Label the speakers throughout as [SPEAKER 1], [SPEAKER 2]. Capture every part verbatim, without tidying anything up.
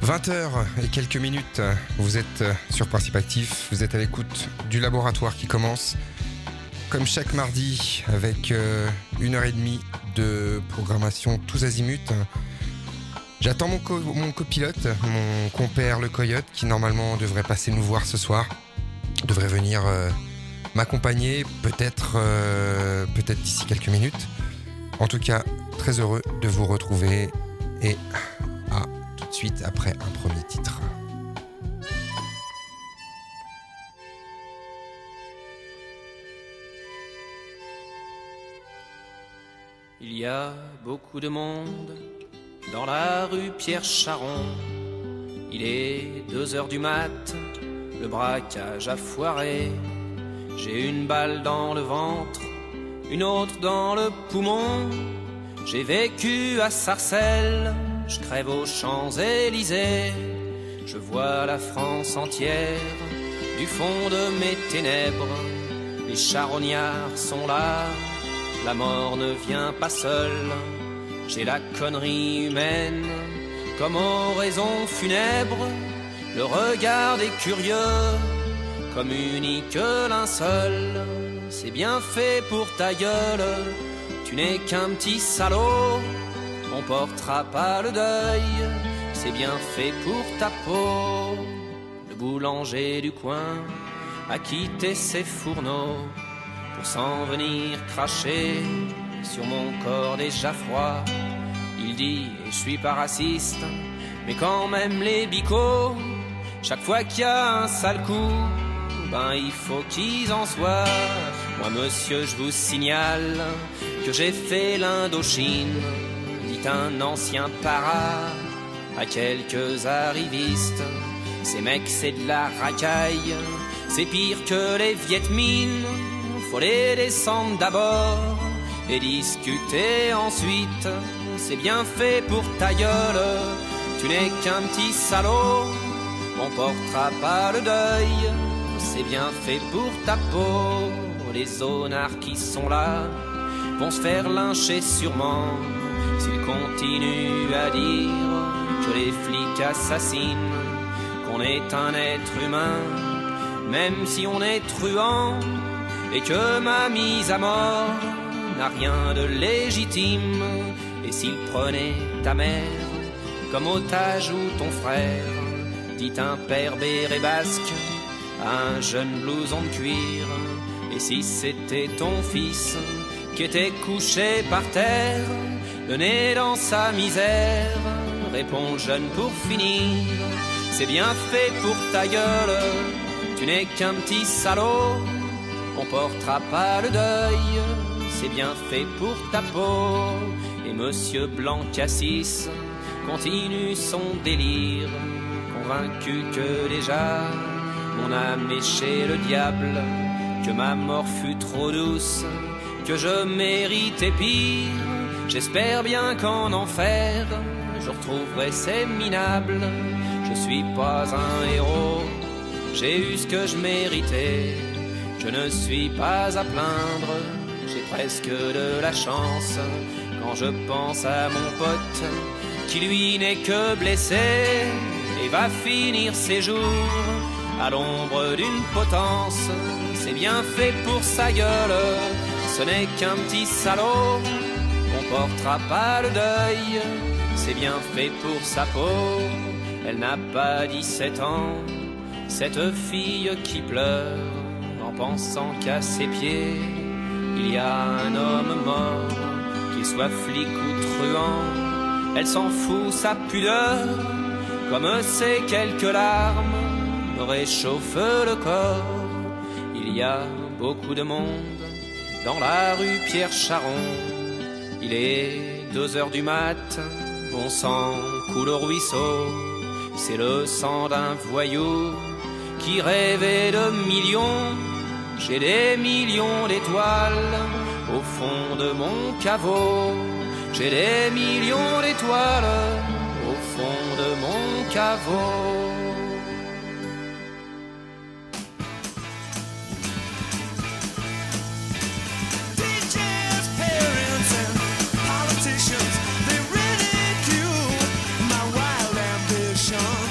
[SPEAKER 1] vingt heures et quelques minutes, vous êtes sur Principe Actif, vous êtes à l'écoute du laboratoire qui commence, comme chaque mardi, avec euh, une heure et demie de programmation tous azimuts. J'attends mon, co- mon copilote, mon compère le Coyote, qui normalement devrait passer nous voir ce soir, devrait venir euh, m'accompagner, peut-être, euh, peut-être d'ici quelques minutes. En tout cas, très heureux de vous retrouver et à tout de suite après un premier titre.
[SPEAKER 2] Il y a beaucoup de monde dans la rue Pierre Charon. Il est deux heures du mat, le braquage a foiré. J'ai une balle dans le ventre, une autre dans le poumon. J'ai vécu à Sarcelles, je crève aux Champs-Élysées. Je vois la France entière du fond de mes ténèbres. Les charognards sont là, la mort ne vient pas seule. J'ai la connerie humaine comme oraison funèbre. Le regard des curieux comme unique linceul. C'est bien fait pour ta gueule, tu n'es qu'un petit salaud. On portera pas le deuil, c'est bien fait pour ta peau. Le boulanger du coin a quitté ses fourneaux pour s'en venir cracher sur mon corps déjà froid. Il dit, je suis pas raciste, mais quand même les bicots, chaque fois qu'il y a un sale coup, ben il faut qu'ils en soient. Moi monsieur, je vous signale que j'ai fait l'Indochine, dit un ancien para à quelques arrivistes. Ces mecs c'est de la racaille, c'est pire que les Viet Minh. Faut les descendre d'abord et discuter ensuite. C'est bien fait pour ta gueule, tu n'es qu'un petit salaud. On portera pas le deuil, c'est bien fait pour ta peau. Les zonards qui sont là vont se faire lyncher sûrement s'ils continuent à dire que les flics assassinent, qu'on est un être humain, même si on est truand, et que ma mise à mort n'a rien de légitime. Et s'ils prenaient ta mère comme otage ou ton frère, dit un père béret basque à un jeune blouson de cuir. Et si c'était ton fils qui était couché par terre, le nez dans sa misère, répond jeune pour finir, c'est bien fait pour ta gueule, tu n'es qu'un petit salaud. On portera pas le deuil, c'est bien fait pour ta peau. Et monsieur Blanc Cassis continue son délire, convaincu que déjà mon âme est chez le diable, que ma mort fut trop douce, que je méritais pire. J'espère bien qu'en enfer je retrouverai ces minables. Je suis pas un héros, j'ai eu ce que je méritais. Je ne suis pas à plaindre, j'ai presque de la chance. Quand je pense à mon pote, qui lui n'est que blessé, et va finir ses jours à l'ombre d'une potence. C'est bien fait pour sa gueule, ce n'est qu'un petit salaud. On portera pas le deuil, c'est bien fait pour sa peau. Elle n'a pas dix-sept ans, cette fille qui pleure, en pensant qu'à ses pieds il y a un homme mort. Qu'il soit flic ou truand, elle s'en fout, sa pudeur, comme ces quelques larmes me réchauffent le corps. Il y a beaucoup de monde dans la rue Pierre Charon. Il est deux heures du mat, mon sang coule au ruisseau. C'est le sang d'un voyou qui rêvait de millions. J'ai des millions d'étoiles au fond de mon caveau. J'ai des millions d'étoiles au fond de mon caveau.
[SPEAKER 3] Teachers, parents and politicians, they ridicule my wild ambition.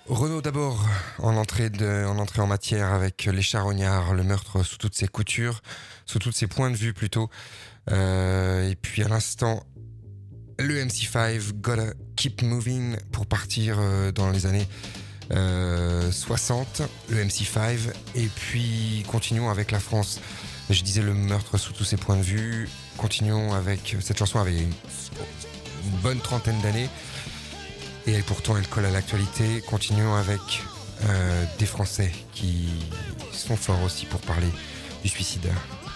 [SPEAKER 1] Renaud d'abord, en entrée, de, en entrée en matière avec les charognards, le meurtre sous toutes ses coutures, sous tous ses points de vue plutôt. Euh, et puis à l'instant, le M C cinq, Gotta Keep Moving, pour partir euh, dans les années euh, soixante, le M C cinq. Et puis continuons avec la France. Je disais le meurtre sous tous ses points de vue. Continuons avec cette chanson avait une, une bonne trentaine d'années. Et elle, pourtant, elle colle à l'actualité. Continuons avec euh, des Français qui sont forts aussi pour parler du suicide.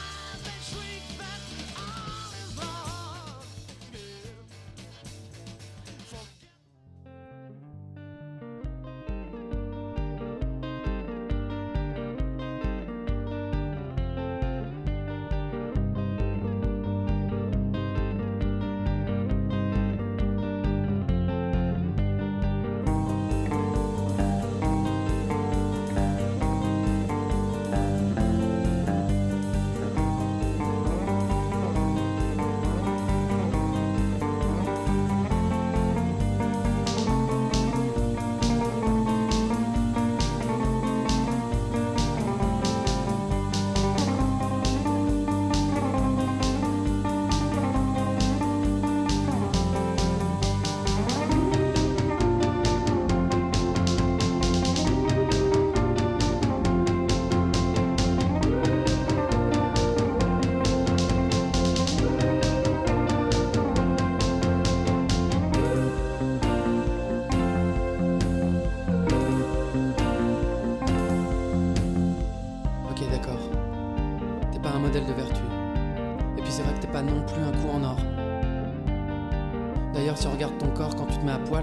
[SPEAKER 4] modèle de vertu. Et puis c'est vrai que t'es pas non plus un coup en or. D'ailleurs, si on regarde ton corps quand tu te mets à poil,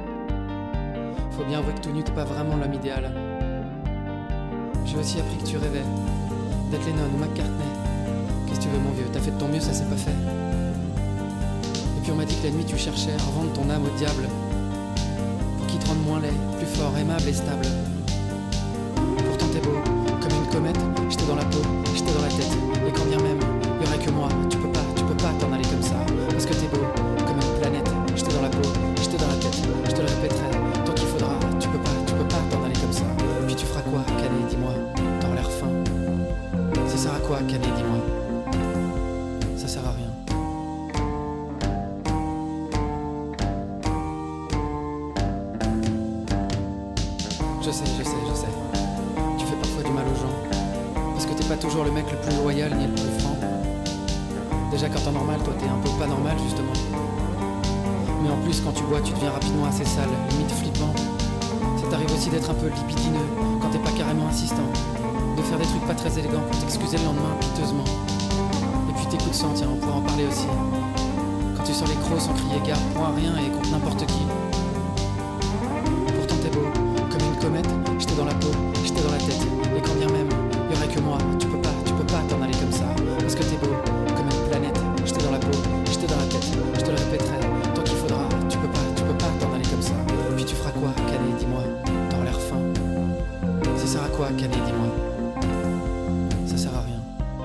[SPEAKER 4] faut bien avouer que tout nu t'es pas vraiment l'homme idéal. J'ai aussi appris que tu rêvais d'être Lennon ou McCartney. Qu'est-ce que tu veux, mon vieux? T'as fait de ton mieux, ça s'est pas fait. Et puis on m'a dit que la nuit tu cherchais à revendre ton âme au diable pour qu'il te rende moins laid, plus fort, aimable et stable. Pourtant t'es beau, comme une comète, j'étais dans la peau, j'étais dans la tête. Et quand bien même, y aurait que moi, tu peux pas, tu peux pas t'en aller comme ça. Parce que t'es beau, comme une planète, j'étais dans la peau, j'étais dans la tête. Je te le répéterai, tant qu'il faudra, tu peux pas, tu peux pas t'en aller comme ça. Puis tu feras quoi, Canet, dis-moi, t'auras l'air fin. Ça sert à quoi, Canet, dis-moi? Ça sert à rien. Je sais, je sais, je sais. Tu fais parfois du mal aux gens. Parce que t'es pas toujours le mec le plus loyal ni le plus franc. Déjà quand t'es normal, toi t'es un peu pas normal justement. Mais en plus quand tu bois, tu deviens rapidement assez sale, limite flippant. Ça t'arrive aussi d'être un peu libidineux quand t'es pas carrément insistant. De faire des trucs pas très élégants pour t'excuser le lendemain piteusement. Et puis tes coups de sang, tiens, on pourra en parler aussi. Quand tu sors les crocs sans crier gare pour un rien et contre n'importe qui. Pourtant t'es beau, comme une comète, j'étais dans la peau, j'étais dans la tête. Et quand bien même, y aurait que moi, tu peux pas, tu peux pas t'en aller comme ça. Parce que t'es beau, comme une planète, j'étais dans la peau, j'étais dans la tête. Je te le répéterai, tant qu'il faudra, tu peux pas, tu peux pas t'en aller comme ça. Puis tu feras quoi, Canet, dis-moi, t'auras l'air fin. Ça sert à quoi, Canet, dis-moi? Ça sert à rien.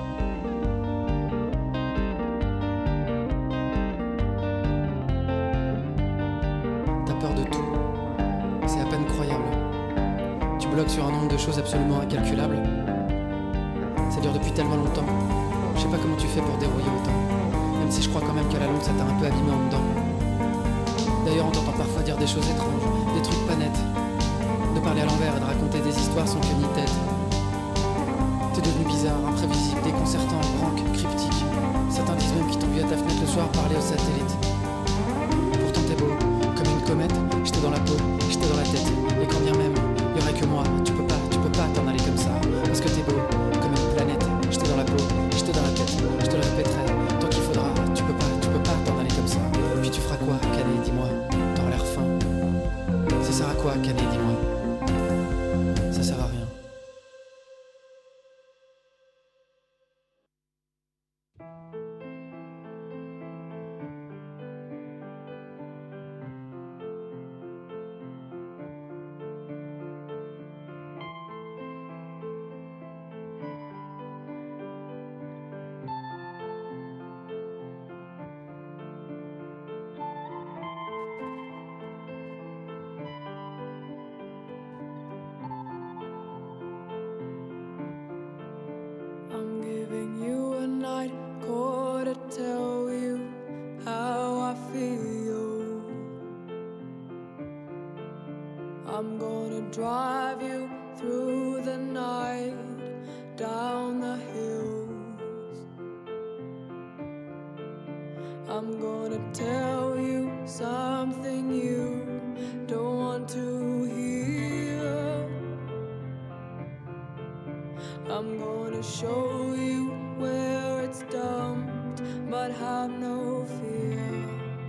[SPEAKER 4] T'as peur de tout, c'est à peine croyable. Tu bloques sur un nombre de choses absolument incalculables. Ça dure depuis tellement longtemps. Je sais pas comment tu fais pour dérouiller autant. Même si je crois quand même qu'à la longue ça t'a un peu abîmé en dedans. D'ailleurs on t'entend parfois dire des choses étranges, des trucs pas nets. De parler à l'envers et de raconter des histoires sans queue ni tête. T'es devenu bizarre, imprévisible, déconcertant, branque, cryptique. Certains disent même qu'ils t'ont vu à ta fenêtre le soir parler au satellite. Pourtant t'es beau, comme une comète, j'étais dans la peau, j'étais dans la tête. Et quand bien même, y aurait que moi, tu peux pas, tu peux pas t'en aller comme ça. Parce que t'es beau, comme une planète, j'étais dans la peau, j'étais dans la tête. Je te le répéterai, tant qu'il faudra, tu peux pas, tu peux pas t'en aller comme ça. Puis tu feras quoi, Canet, dis-moi, t'auras l'air fin. Ça sert à quoi, Canet, dis-moi? Ça sert à rien.
[SPEAKER 5] call to tell you how I feel. I'm gonna drive you through the night, down the hills. I'm gonna tell you something you don't want to hear. I'm gonna show you where it's dumped, but have no fear.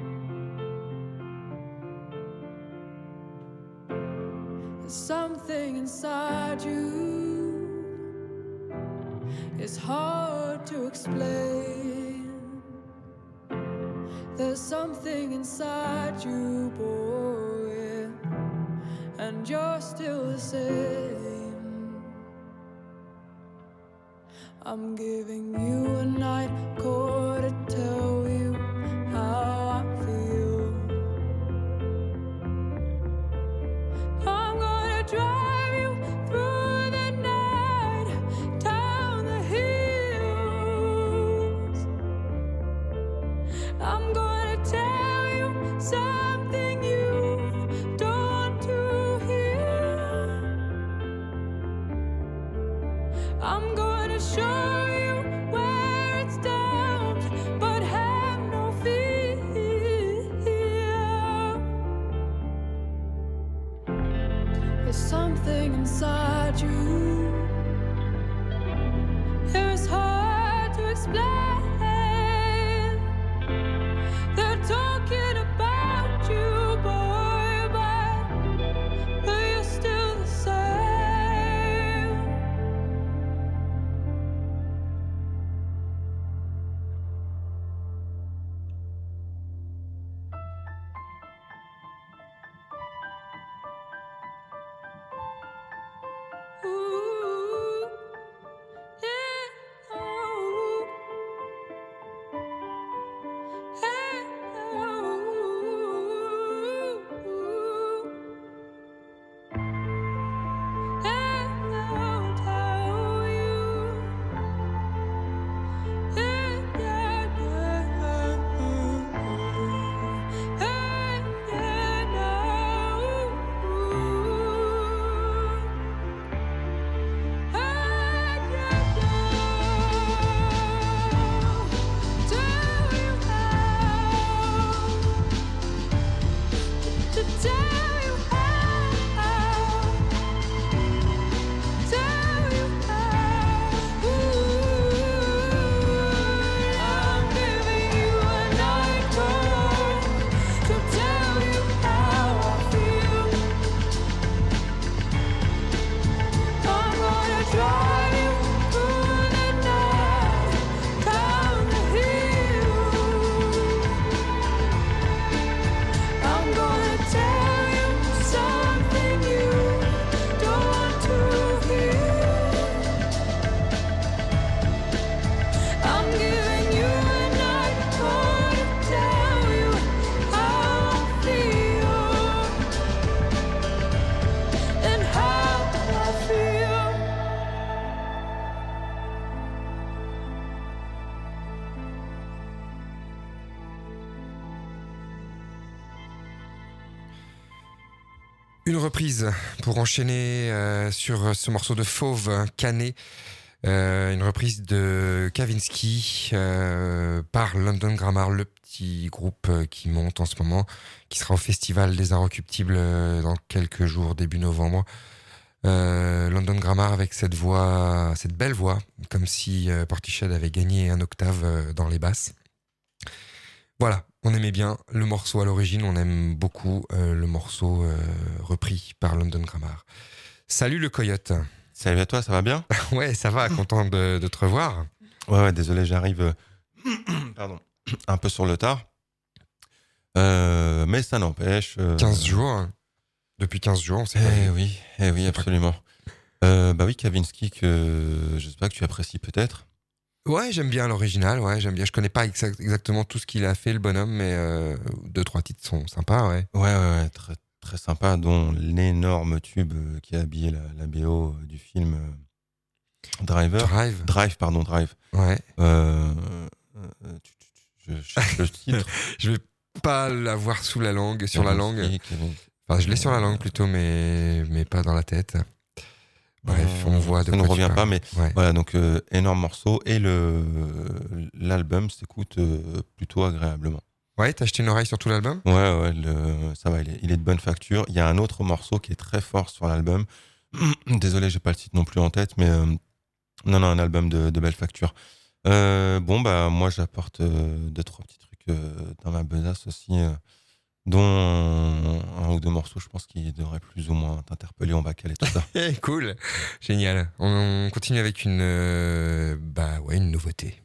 [SPEAKER 5] There's something inside you, it's hard to explain. There's something inside you, boy, and you're still the same. I'm giving you a night call to tell you how I feel. I'm gonna drive you through the night, down the hills. I'm gonna tell you something you don't want to hear. I'm gonna show you where it's dumped, but have no fear. There's something inside you, it's hard to explain. They're talking about you, boy, but but you're still the same. Ooh, yeah, oh, hey, oh, hey, I'll tell you, yeah, yeah, yeah, hey, yeah, no. Drive you through the night, down the hill. I'm gonna tell you something you don't want to hear. I'm giving you a night call to tell you how I feel and how I feel.
[SPEAKER 1] Une reprise pour enchaîner euh, sur ce morceau de Fauve Canet, euh, une reprise de Kavinsky euh, par London Grammar, le petit groupe qui monte en ce moment, qui sera au Festival des Arts Occultibles euh, dans quelques jours, début novembre. Euh, London Grammar avec cette voix, cette belle voix, comme si euh, Portiched avait gagné un octave euh, dans les basses. Voilà, on aimait bien le morceau à l'origine, on aime beaucoup euh, le morceau euh, repris par London Grammar. Salut le coyote.
[SPEAKER 6] Salut à toi, ça va bien ?
[SPEAKER 1] Ouais, ça va, content de, de te revoir.
[SPEAKER 6] Ouais, ouais, désolé, j'arrive euh, pardon, un peu sur le tard. Euh, mais ça n'empêche. Euh...
[SPEAKER 1] quinze jours, hein. Depuis quinze jours, on s'est pas
[SPEAKER 6] Eh
[SPEAKER 1] vu.
[SPEAKER 6] oui, eh oui, absolument. Euh, bah oui, Kavinsky, que j'espère que tu apprécies peut-être.
[SPEAKER 1] Ouais, j'aime bien l'original, ouais, j'aime bien. Je connais pas exact, exactement tout ce qu'il a fait, le bonhomme, mais euh, deux, trois titres sont sympas, ouais.
[SPEAKER 6] Ouais, ouais, ouais, très, très sympa, dont l'énorme tube euh, qui a habillé la, la B O du film euh, Driver.
[SPEAKER 1] Drive.
[SPEAKER 6] Drive, pardon, Drive.
[SPEAKER 1] Ouais.
[SPEAKER 6] Euh, euh, tu, tu, tu, je cherche le titre.
[SPEAKER 1] Je vais pas l'avoir sous la langue, sur la langue.
[SPEAKER 6] Kavinsky, Kevin-
[SPEAKER 1] Enfin, je l'ai sur la langue plutôt, mais, mais pas dans la tête. Bref,
[SPEAKER 6] Euh,
[SPEAKER 1] on voit de
[SPEAKER 6] ça ne
[SPEAKER 1] quoi tu
[SPEAKER 6] revient
[SPEAKER 1] parles.
[SPEAKER 6] pas, mais
[SPEAKER 1] Ouais.
[SPEAKER 6] voilà, donc euh, énorme morceau. Et le, l'album s'écoute euh, plutôt agréablement.
[SPEAKER 1] Ouais, t'as acheté une oreille sur tout l'album?
[SPEAKER 6] Ouais, ouais, le- ça va, il est, il est de bonne facture. Il y a un autre morceau qui est très fort sur l'album. Désolé, j'ai pas le titre non plus en tête, mais euh, non, non, un album de, de belle facture. Euh, bon, bah, moi, j'apporte euh, deux, trois petits trucs euh, dans ma besace aussi, euh, dont un ou deux morceaux, je pense, qui devraient plus ou moins t'interpeller. On va caler tout ça.
[SPEAKER 1] Eh, cool, génial. On, on continue avec une, euh, bah ouais, une nouveauté.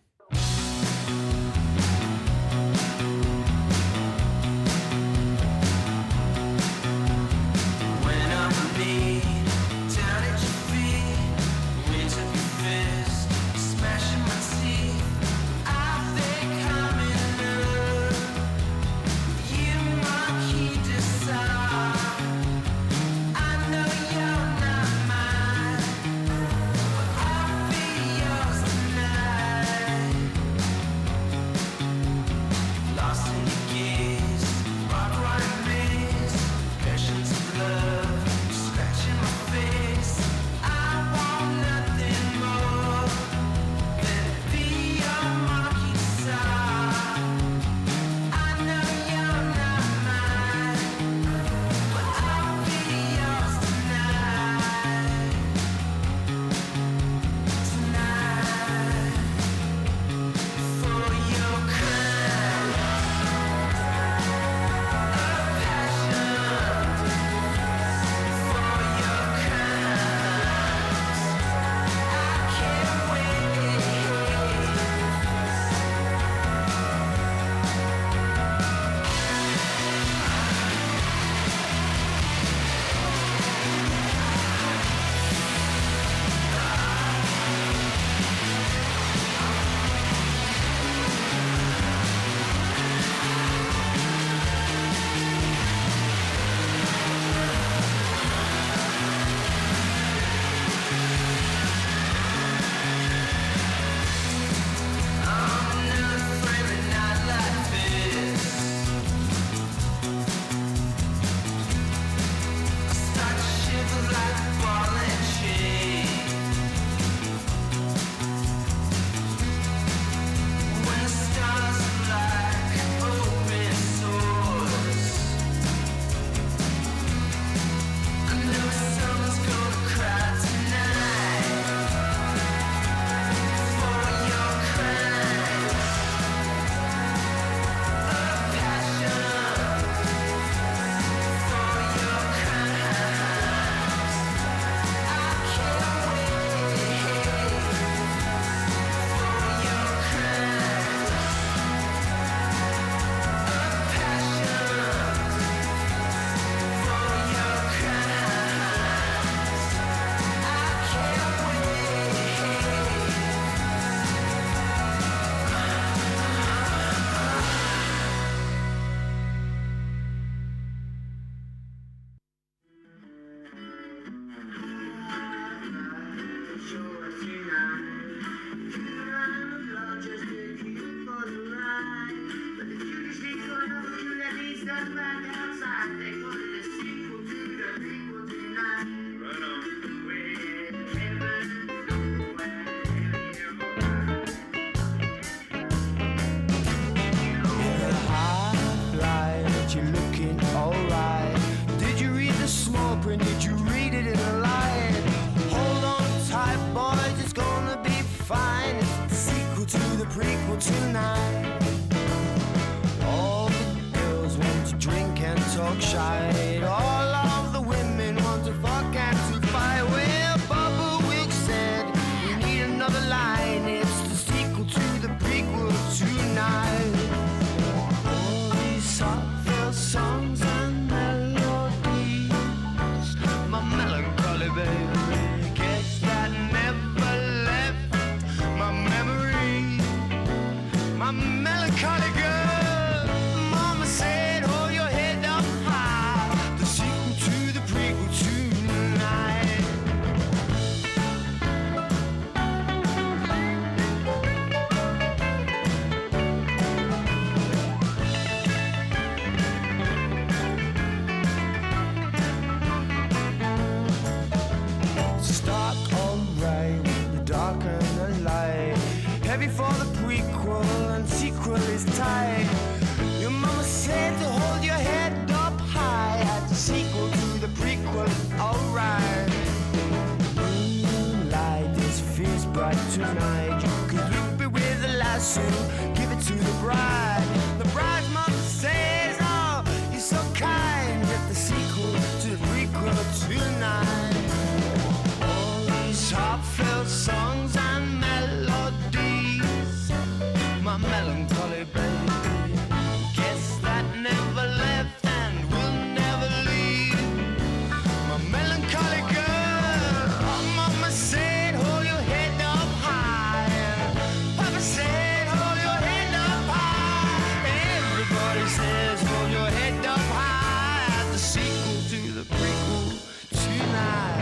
[SPEAKER 3] Went on my knee, down at your feet. Reach up your fist, smashing my teeth. I think I'm in love. You monkey decide. I know you're not mine, but I'll be yours tonight. Lost in your gaze, barbed wire maze, passions of love, scratching my face. I want nothing more than to be your monkey side. I know you're not mine, but I'll be yours tonight. Tonight, for your crime. You're looking alright. Did you read the small print? Did you read it in a line? Hold on tight, boys, it's gonna be fine. It's the sequel to the prequel tonight. All the girls want to drink and talk shite. All of the women want to fuck and to fight. Well, Bubba Wilkes said we need another line. It's the sequel to the prequel tonight. All these heartfelt songs and melodies, my melancholy baby, guess that never left my memory. My melancholy girl, mama said, hold your head up high. The for the prequel, and sequel is tight. Your mama said to hold your head up high at the sequel to the prequel, alright. Moonlight is fierce bright tonight. You could loop it with a lasso, give it to the bride. The bride's mother says, oh, you're so kind. Get the sequel to the prequel tonight. All these heartfelt songs and melodies, my melancholy baby, guess that never left and will never leave. My melancholy girl, oh, mama said, hold your head up high, and papa said, hold your head up high. Everybody says, hold your head up high at the sequel to the prequel tonight.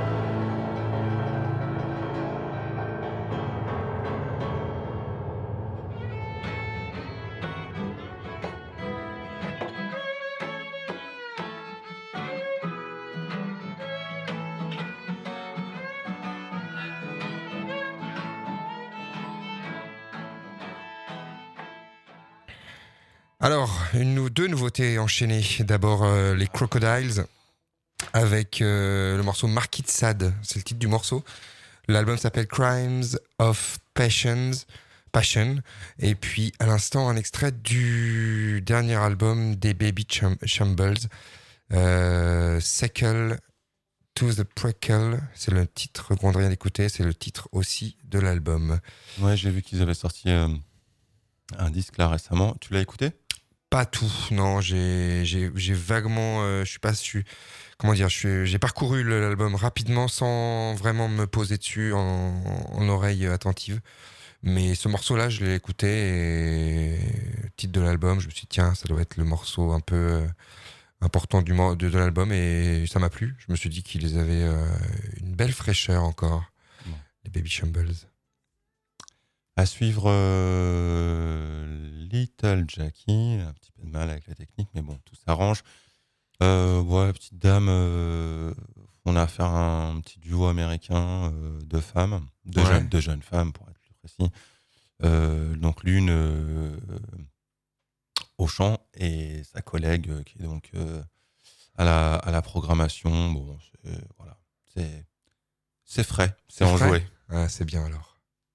[SPEAKER 1] Alors, une ou deux nouveautés enchaînées. D'abord, euh, les Crocodiles avec euh, le morceau Marquis de Sade, c'est le titre du morceau. L'album s'appelle Crimes of Passions, Passion. Et puis, à l'instant, un extrait du dernier album des Baby Cham- Shambles, euh, Sequel to the Prequel. C'est le titre qu'on vient d'écouter, c'est le titre aussi de l'album.
[SPEAKER 6] Ouais, j'ai vu qu'ils avaient sorti euh, un disque là récemment. Tu l'as écouté ?
[SPEAKER 1] Pas tout, non, j'ai, j'ai, j'ai vaguement, euh, je suis pas su, comment dire, je suis, j'ai parcouru l'album rapidement sans vraiment me poser dessus en, en oreille attentive. Mais ce morceau-là, je l'ai écouté et titre de l'album, je me suis dit, tiens, ça doit être le morceau un peu euh, important du, de, de l'album et ça m'a plu. Je me suis dit qu'ils avaient euh, une belle fraîcheur encore, ouais. Les Baby Shambles.
[SPEAKER 6] À suivre euh, Little Jackie, un petit peu de mal avec la technique, mais bon, tout s'arrange. Euh, ouais, petite dame, euh, on a affaire à un petit duo américain euh, de femmes, de, ouais. jeunes, de jeunes femmes pour être plus précis. Euh, donc l'une euh, au chant et sa collègue euh, qui est donc euh, à, la, à la programmation. Bon, c'est, voilà, c'est, c'est frais, c'est, c'est enjoué.
[SPEAKER 1] Ah, c'est bien alors.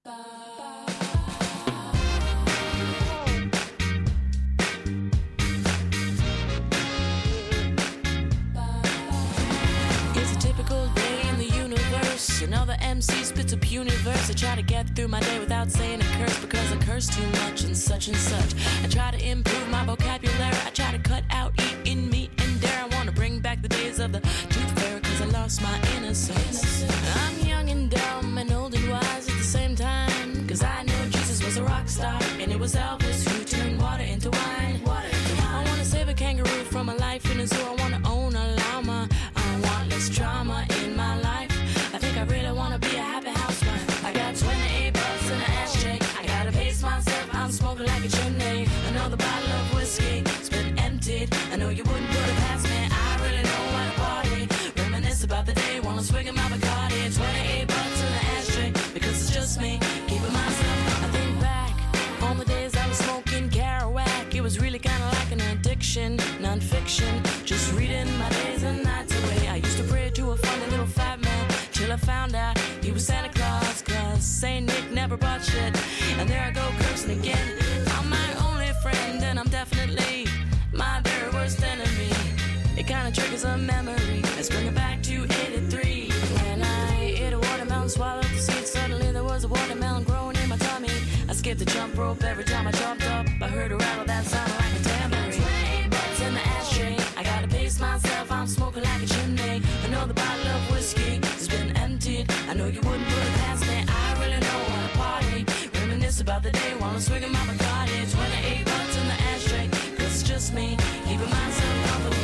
[SPEAKER 7] Another M C spits a puny verse. I try to get through my day without saying a curse, because I curse too much and such and such. I try to improve my vocabulary. I try to cut out eating meat and dare. I want to bring back the days of the tooth fairy, because I lost my innocence. I'm young and dumb and old and wise at the same time, because I know Jesus was a rock star and it was Elvis who turned water into wine. I want to save a kangaroo from a life in a zoo. I want to own a llama. I want less drama in my life. I think I really wanna be a happy housewife. I got twenty-eight bucks in an ashtray. I gotta pace myself, I'm smoking like a chimney. Another bottle of whiskey, it's been emptied. I know you wouldn't put it past me. I really don't wanna party. Reminisce about the day, wanna swig in my Bacardi. twenty-eight bucks in an ashtray, because it's just me, keeping myself. I think back on the days I was smoking Kerouac. It was really kinda like an addiction, non-fiction. Just reading my days and nights away. I used to pray to a funny little fat man, till I found out he was Santa Claus, cause Saint Nick never bought shit. And there I go cursing again. I'm my only friend and I'm definitely my very worst enemy. It kinda triggers a memory. Let's bring it back to eighty-three. When I ate a watermelon, swallowed the seed, suddenly there was a watermelon growing in my tummy. I skipped the jump rope every time I jumped up. I heard a rattle that sounded like a tambourine. twenty-eight bucks in the ashtray. I gotta pace myself, I'm smoking like a chimney. Another bottle of whiskey has been emptied. I know you wouldn't put it past me. I really know how to party. Reminisce about the day while I'm swinging my Bacardi. twenty-eight bucks in the ashtray, cause it's just me, keeping myself company.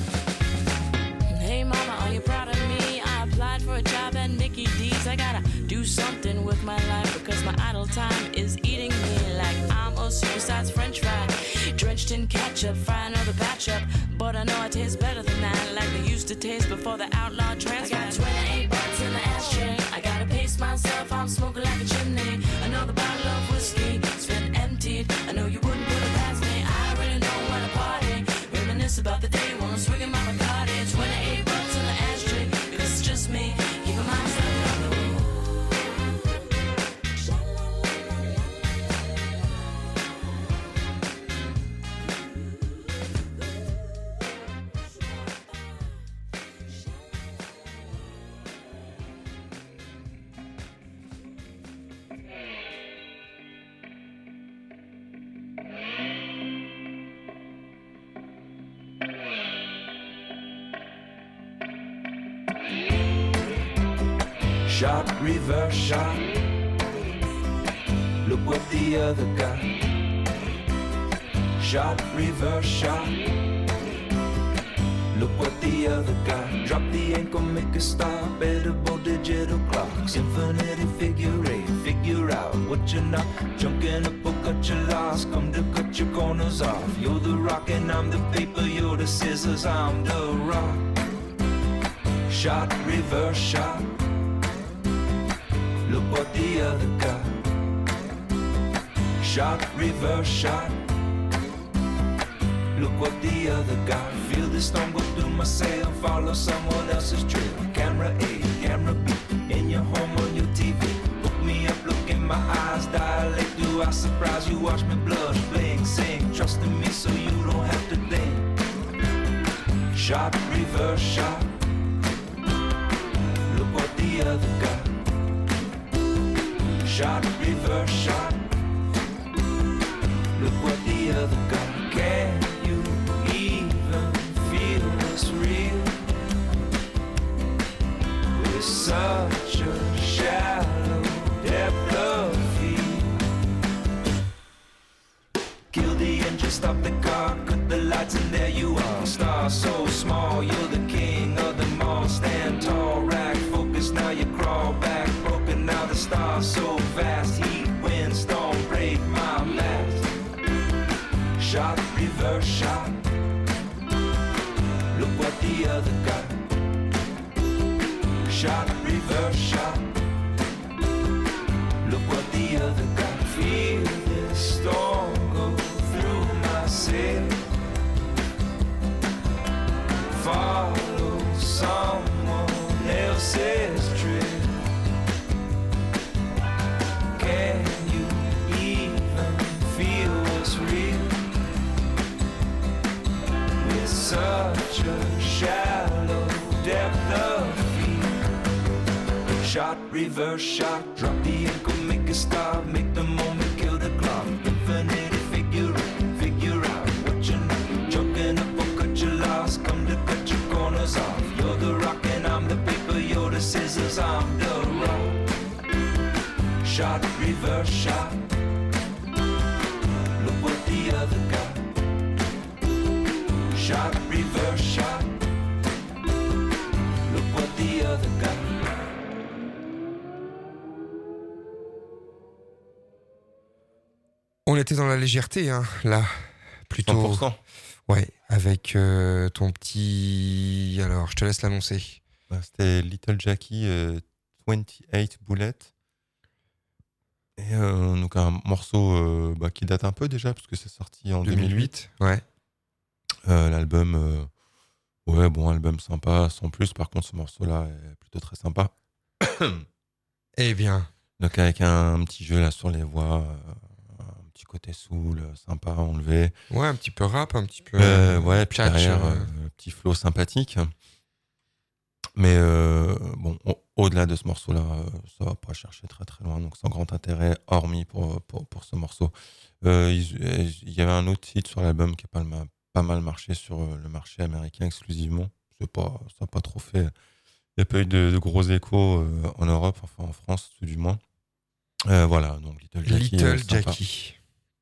[SPEAKER 7] Hey mama, are you proud of me? I applied for a job at Mickey D's. I gotta do do something with my life because my idle time is eating me like I'm a supersized french fry. Drenched in ketchup, fry another batch up. But I know I taste better than that, like they used to taste before the outlaw transfer. I got twenty-eight bucks in the ashtray. I gotta pace myself, I'm smoking like a chimney. Another bottle of whiskey, it's been emptied. I know you wouldn't put it past me. I really know when to party. Reminisce about the day when I'm swinging my Bacardi. twenty-eight bucks in the ashtray, because it's just me. Keeping myself on the road.
[SPEAKER 3] Shot, reverse shot. Look what the other got. Shot, reverse shot. Look what the other got. Drop the ankle, make a stop. Edible digital clocks. Infinity figure eight. Figure out what you're not. Junking up or cut your loss. Come to cut your corners off. You're the rock and I'm the paper. You're the scissors, I'm the rock. Shot, reverse shot. Look what the other got. Shot, reverse shot. Look what the other got. Feel the storm go through my sail. Follow someone else's trail. Camera A, camera B. In your home on your T V. Hook me up, look in my eyes. Dilate, do I surprise you? Watch me blush, blink, sing. Trust in me so you don't have to think. Shot, reverse shot. Look what the other got. Shot, reverse shot. Look what the other got. Can you even feel what's real? With such a shallow depth of field. Kill the engine, stop the car, cut the lights and there you are. Star so small, you're the king of the mall. Stand tall, rack, focus, now you crawl back. Broken, now the stars so fast. Heat, wind, storm, break my mast. Shot, reverse shot. Look what the other got. Shot, reverse shot. Look what the other got. Feel this storm go through my sail. Follow someone else's trail. Can you even feel what's real? With such a shallow depth of field. Shot, reverse shot. Drop the ankle, make a stop. Make the moment, kill the clock. Infinity figure out, figure out what you know. Choking up or cut your loss. Come to cut your corners off. You're the rock and I'm the paper. You're the scissors, I'm the rock. Shot, reverse shot. Look what the other got. Shot, reverse shot. Look what the other got.
[SPEAKER 1] On était dans la légèreté, hein, là, plutôt.
[SPEAKER 6] cent pour cent.
[SPEAKER 1] Ouais, avec euh, ton petit. Alors, je te laisse l'annoncer.
[SPEAKER 6] Bah, c'était Little Jackie, euh, vingt-huit Bullets. Et euh, donc un morceau euh, bah, qui date un peu déjà, parce que c'est sorti en deux mille huit.
[SPEAKER 1] Ouais.
[SPEAKER 6] Euh, l'album, euh, ouais, bon, album sympa, sans plus. Par contre, ce morceau-là est plutôt très sympa.
[SPEAKER 1] Eh bien.
[SPEAKER 6] Donc avec un, un petit jeu là sur les voix, euh, un petit côté soul, sympa, enlevé.
[SPEAKER 1] Ouais, un petit peu rap, un petit peu.
[SPEAKER 6] Euh, ouais, puis
[SPEAKER 1] tchatch,
[SPEAKER 6] derrière,
[SPEAKER 1] euh...
[SPEAKER 6] euh, petit flow sympathique. Mais euh, bon, au- au-delà de ce morceau-là, euh, ça va pas chercher très très loin, donc sans grand intérêt, hormis pour, pour, pour ce morceau. Euh, il, il y avait un autre titre sur l'album qui a pas, mal- pas mal marché sur euh, le marché américain exclusivement. C'est pas, ça n'a pas trop fait. Il n'y a pas eu de, de gros échos euh, en Europe, enfin en France tout du moins. Euh, voilà, donc Little Jackie.
[SPEAKER 1] Little
[SPEAKER 6] euh, sympa.
[SPEAKER 1] Jackie.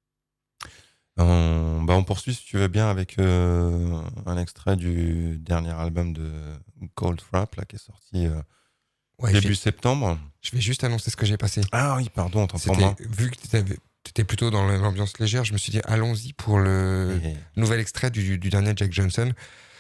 [SPEAKER 6] On, bah on poursuit si tu veux bien avec euh, un extrait du dernier album de Cold Frap là, qui est sorti euh,
[SPEAKER 1] Ouais,
[SPEAKER 6] début
[SPEAKER 1] j'ai-
[SPEAKER 6] septembre.
[SPEAKER 1] je vais juste annoncer ce que j'ai passé.
[SPEAKER 6] Ah oui, pardon, autant pour
[SPEAKER 1] C'était,
[SPEAKER 6] moi.
[SPEAKER 1] vu que tu étais plutôt dans l'ambiance légère, je me suis dit, allons-y pour le
[SPEAKER 6] Et-
[SPEAKER 1] nouvel extrait du, du dernier Jack Johnson.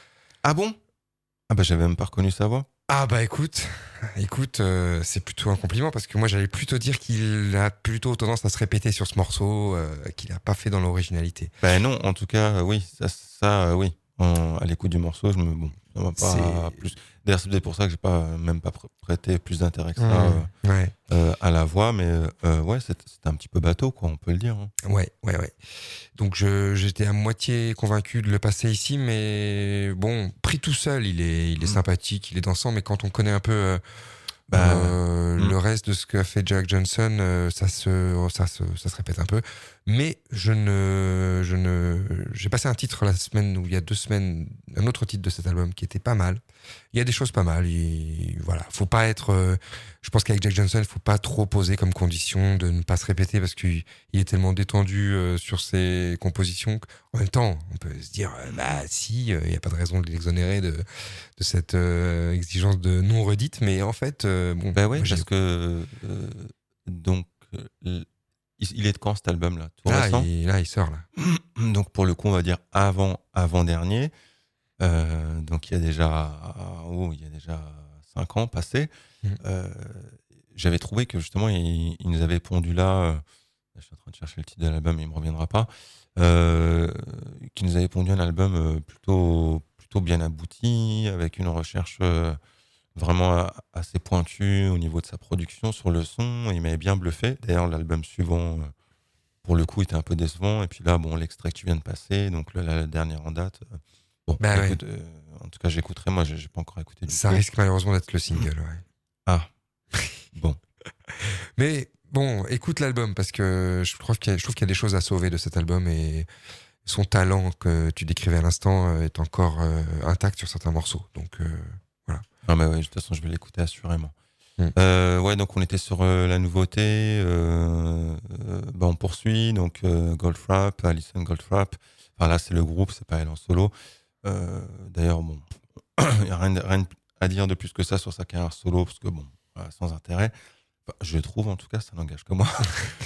[SPEAKER 6] Ah bon? Ah bah j'avais même pas reconnu sa voix.
[SPEAKER 1] Ah bah écoute, écoute, euh, c'est plutôt un compliment parce que moi j'allais plutôt dire qu'il a plutôt tendance à se répéter sur ce morceau, euh, qu'il a pas fait dans l'originalité.
[SPEAKER 6] Bah non, en tout cas, euh, oui, ça, ça euh, oui. En- à l'écoute du morceau, je me bon, ça m'a pas
[SPEAKER 1] C'est-
[SPEAKER 6] plus. D'ailleurs, c'est peut-être pour ça que j'ai pas même pas pr- prêté plus d'intérêt que ça
[SPEAKER 1] Mmh,
[SPEAKER 6] euh,
[SPEAKER 1] ouais,
[SPEAKER 6] euh, à la voix, mais euh, ouais, c'est c'est un petit peu bateau, quoi, on peut le dire. hein.
[SPEAKER 1] ouais, ouais, ouais. Donc je, j'étais à moitié convaincu de le passer ici, mais bon, pris tout seul, il est, il est
[SPEAKER 6] Mm.
[SPEAKER 1] sympathique, il est dansant, mais quand on connaît un peu euh,
[SPEAKER 6] Bah,
[SPEAKER 1] euh,
[SPEAKER 6] mm.
[SPEAKER 1] le reste de ce qu'a fait Jack Johnson, euh, ça se, ça se, ça se répète un peu. Mais je ne, je ne, j'ai passé un titre la semaine ou il y a deux semaines, un autre titre de cet album qui était pas mal. Il y a des choses pas mal. Il, voilà, faut pas être. euh, je pense qu'avec Jack Johnson, il faut pas trop poser comme condition de ne pas se répéter parce qu'il il est tellement détendu euh, sur ses compositions qu'en même temps, on peut se dire, euh, bah si, euh, il y a pas de raison de l'exonérer de, de cette euh, exigence de non redite. Mais en fait, euh, bon,
[SPEAKER 6] bah ouais,
[SPEAKER 1] moi, j'ai-
[SPEAKER 6] parce que euh, donc euh, il, il est de quand cet album-là? Tout
[SPEAKER 1] là,
[SPEAKER 6] récent.
[SPEAKER 1] il, là, il sort là.
[SPEAKER 6] Donc pour le coup, on va dire avant avant dernier. Euh, donc il y a déjà oh, il y a déjà cinq ans passés.
[SPEAKER 1] Mhm.
[SPEAKER 6] Euh, j'avais trouvé que justement il, il nous avait pondu là. euh, je suis en train de chercher le titre de l'album, il me reviendra pas. Euh, qui nous avait pondu un album euh, plutôt plutôt bien abouti, avec une recherche euh, vraiment a- assez pointue au niveau de sa production sur le son. Il m'avait bien bluffé. D'ailleurs, l'album suivant, euh, pour le coup, était un peu décevant. Et puis là, bon, l'extrait que tu viens de passer, donc le- la dernière en date. euh, bon,
[SPEAKER 1] Bah
[SPEAKER 6] écoute, euh, en tout cas, j'écouterai. Moi, j'ai j'ai pas encore écouté du
[SPEAKER 1] Ça
[SPEAKER 6] tout.
[SPEAKER 1] risque malheureusement d'être le single. Ouais.
[SPEAKER 6] Ah, bon.
[SPEAKER 1] Mais bon, écoute l'album parce que je trouve qu'il y a, je trouve qu'il y a des choses à sauver de cet album et son talent que tu décrivais à l'instant euh, est encore euh, intact sur certains morceaux. Donc euh,
[SPEAKER 6] Ah, mais ouais, de toute façon, je vais l'écouter assurément.
[SPEAKER 1] Mm.
[SPEAKER 6] Euh, ouais, donc on était sur euh, la nouveauté. Euh, euh, bah, on poursuit. Donc euh, Goldfrapp, Alison Goldfrapp. Enfin là, c'est le groupe, c'est pas elle en solo. Euh, D'ailleurs, bon, il n'y a rien, rien à dire de plus que ça sur sa carrière solo, parce que bon, voilà, sans intérêt. Enfin, je trouve, en tout cas, ça n'engage que moi.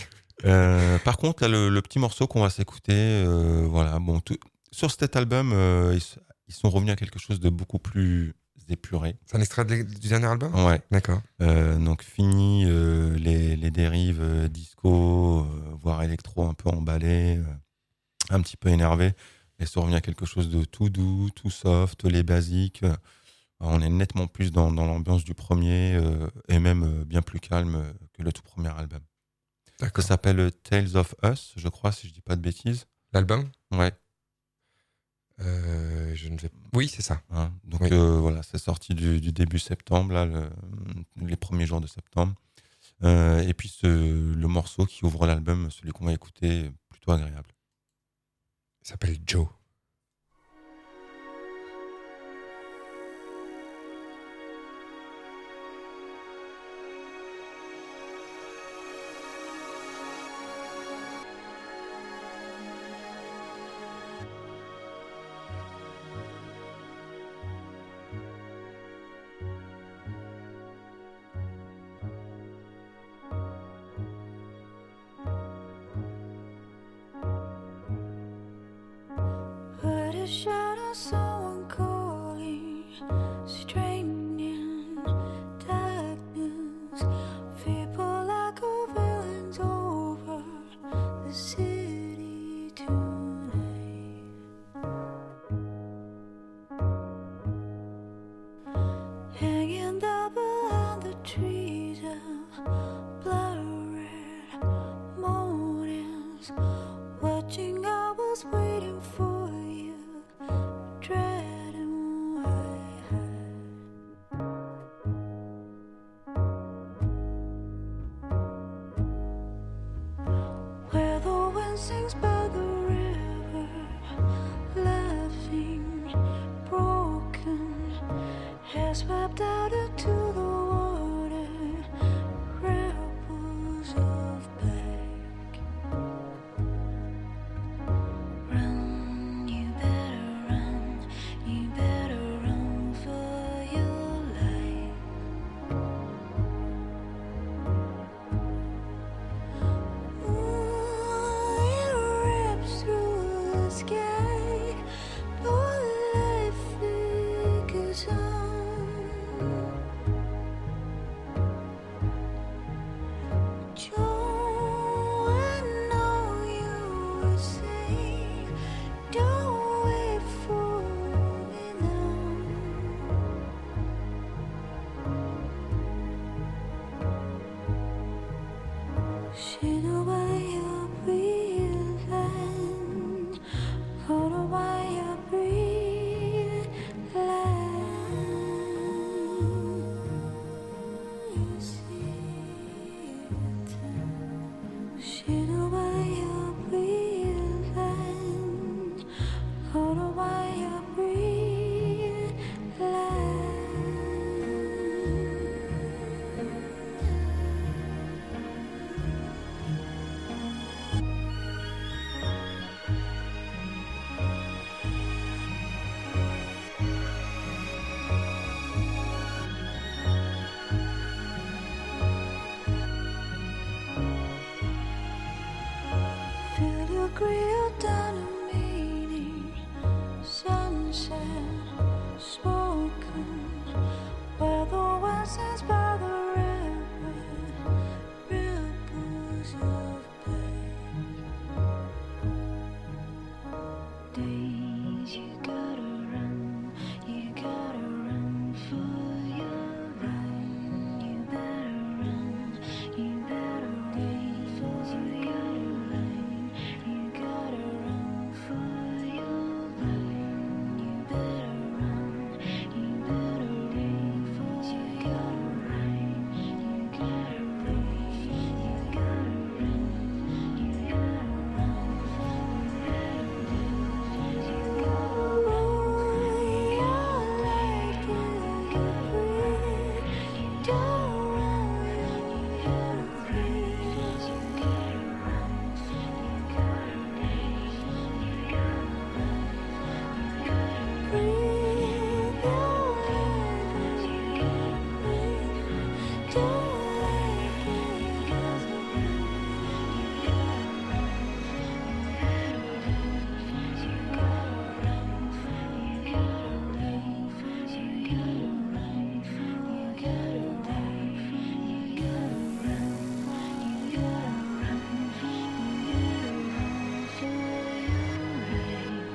[SPEAKER 6] Euh, par contre, là, le, le petit morceau qu'on va s'écouter, euh, voilà, bon, tout- sur cet album, euh, ils, s- ils sont revenus à quelque chose de beaucoup plus épuré.
[SPEAKER 1] c'est un extrait de l'e- du dernier album.
[SPEAKER 6] Ouais.
[SPEAKER 1] D'accord.
[SPEAKER 6] Euh, donc fini euh, les, les dérives euh, disco, euh, voire électro un peu emballé, euh, un petit peu énervé. Et sont revenus à quelque chose de tout doux, tout soft, les basiques. Euh, on est nettement plus dans, dans l'ambiance du premier euh, et même euh, bien plus calme euh, que le tout premier album. Ça
[SPEAKER 1] D'accord.
[SPEAKER 6] s'appelle Tales of Us, je crois, si je dis pas de bêtises.
[SPEAKER 1] L'album.
[SPEAKER 6] Ouais.
[SPEAKER 1] Euh, je ne vais. Oui, c'est ça.
[SPEAKER 6] Hein. Donc
[SPEAKER 1] Oui.
[SPEAKER 6] euh, voilà, c'est sorti du, du début septembre, là, le- les premiers jours de septembre. Euh, et puis ce, le morceau qui ouvre l'album, celui qu'on va écouter, est plutôt agréable.
[SPEAKER 1] Il s'appelle Joe.
[SPEAKER 5] But a shadow, someone calling, straining darkness. People like a villains over the city tonight. Hanging there behind the trees of blurry mornings. Watching, I was waiting for you, dreading why. Where the wind sings by the river, laughing, broken, has swept out into the water, ripples of black. Run, you better run, you better run for your life. goes on. Joe, I know you were saying, don't wait for me now. Shadow by your breath and photo by your breath land. You see it. Shadow by your breath and photo by your breath land. Feel your grill down a meeting, sunset spoken, where the west is by the river, ripples of pain. Days you gotta run, you gotta run for your run. You better run, you better wait for you gotta run. You gotta run for your run. You better run, you better wait for you gotta run. You gotta wait, you gotta run. You gotta run, you better wait, you gotta run. You're like you breathe. You don't run, you gotta breathe. You gotta run, you gotta wait, you gotta run. You gotta breathe. You're like you gotta breathe. Don't like it, you gotta run. You gotta run, you gotta wait, you gotta run. You gotta wait, you gotta run. You gotta wait, you gotta run. You gotta run, you gotta run for your right.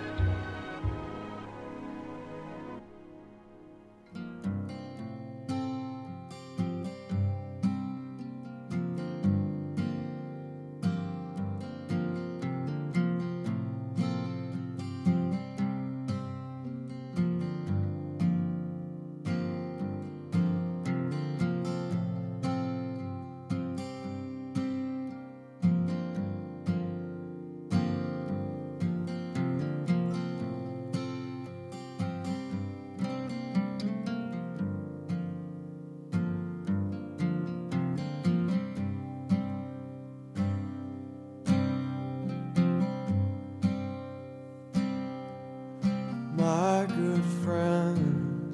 [SPEAKER 3] My good friend,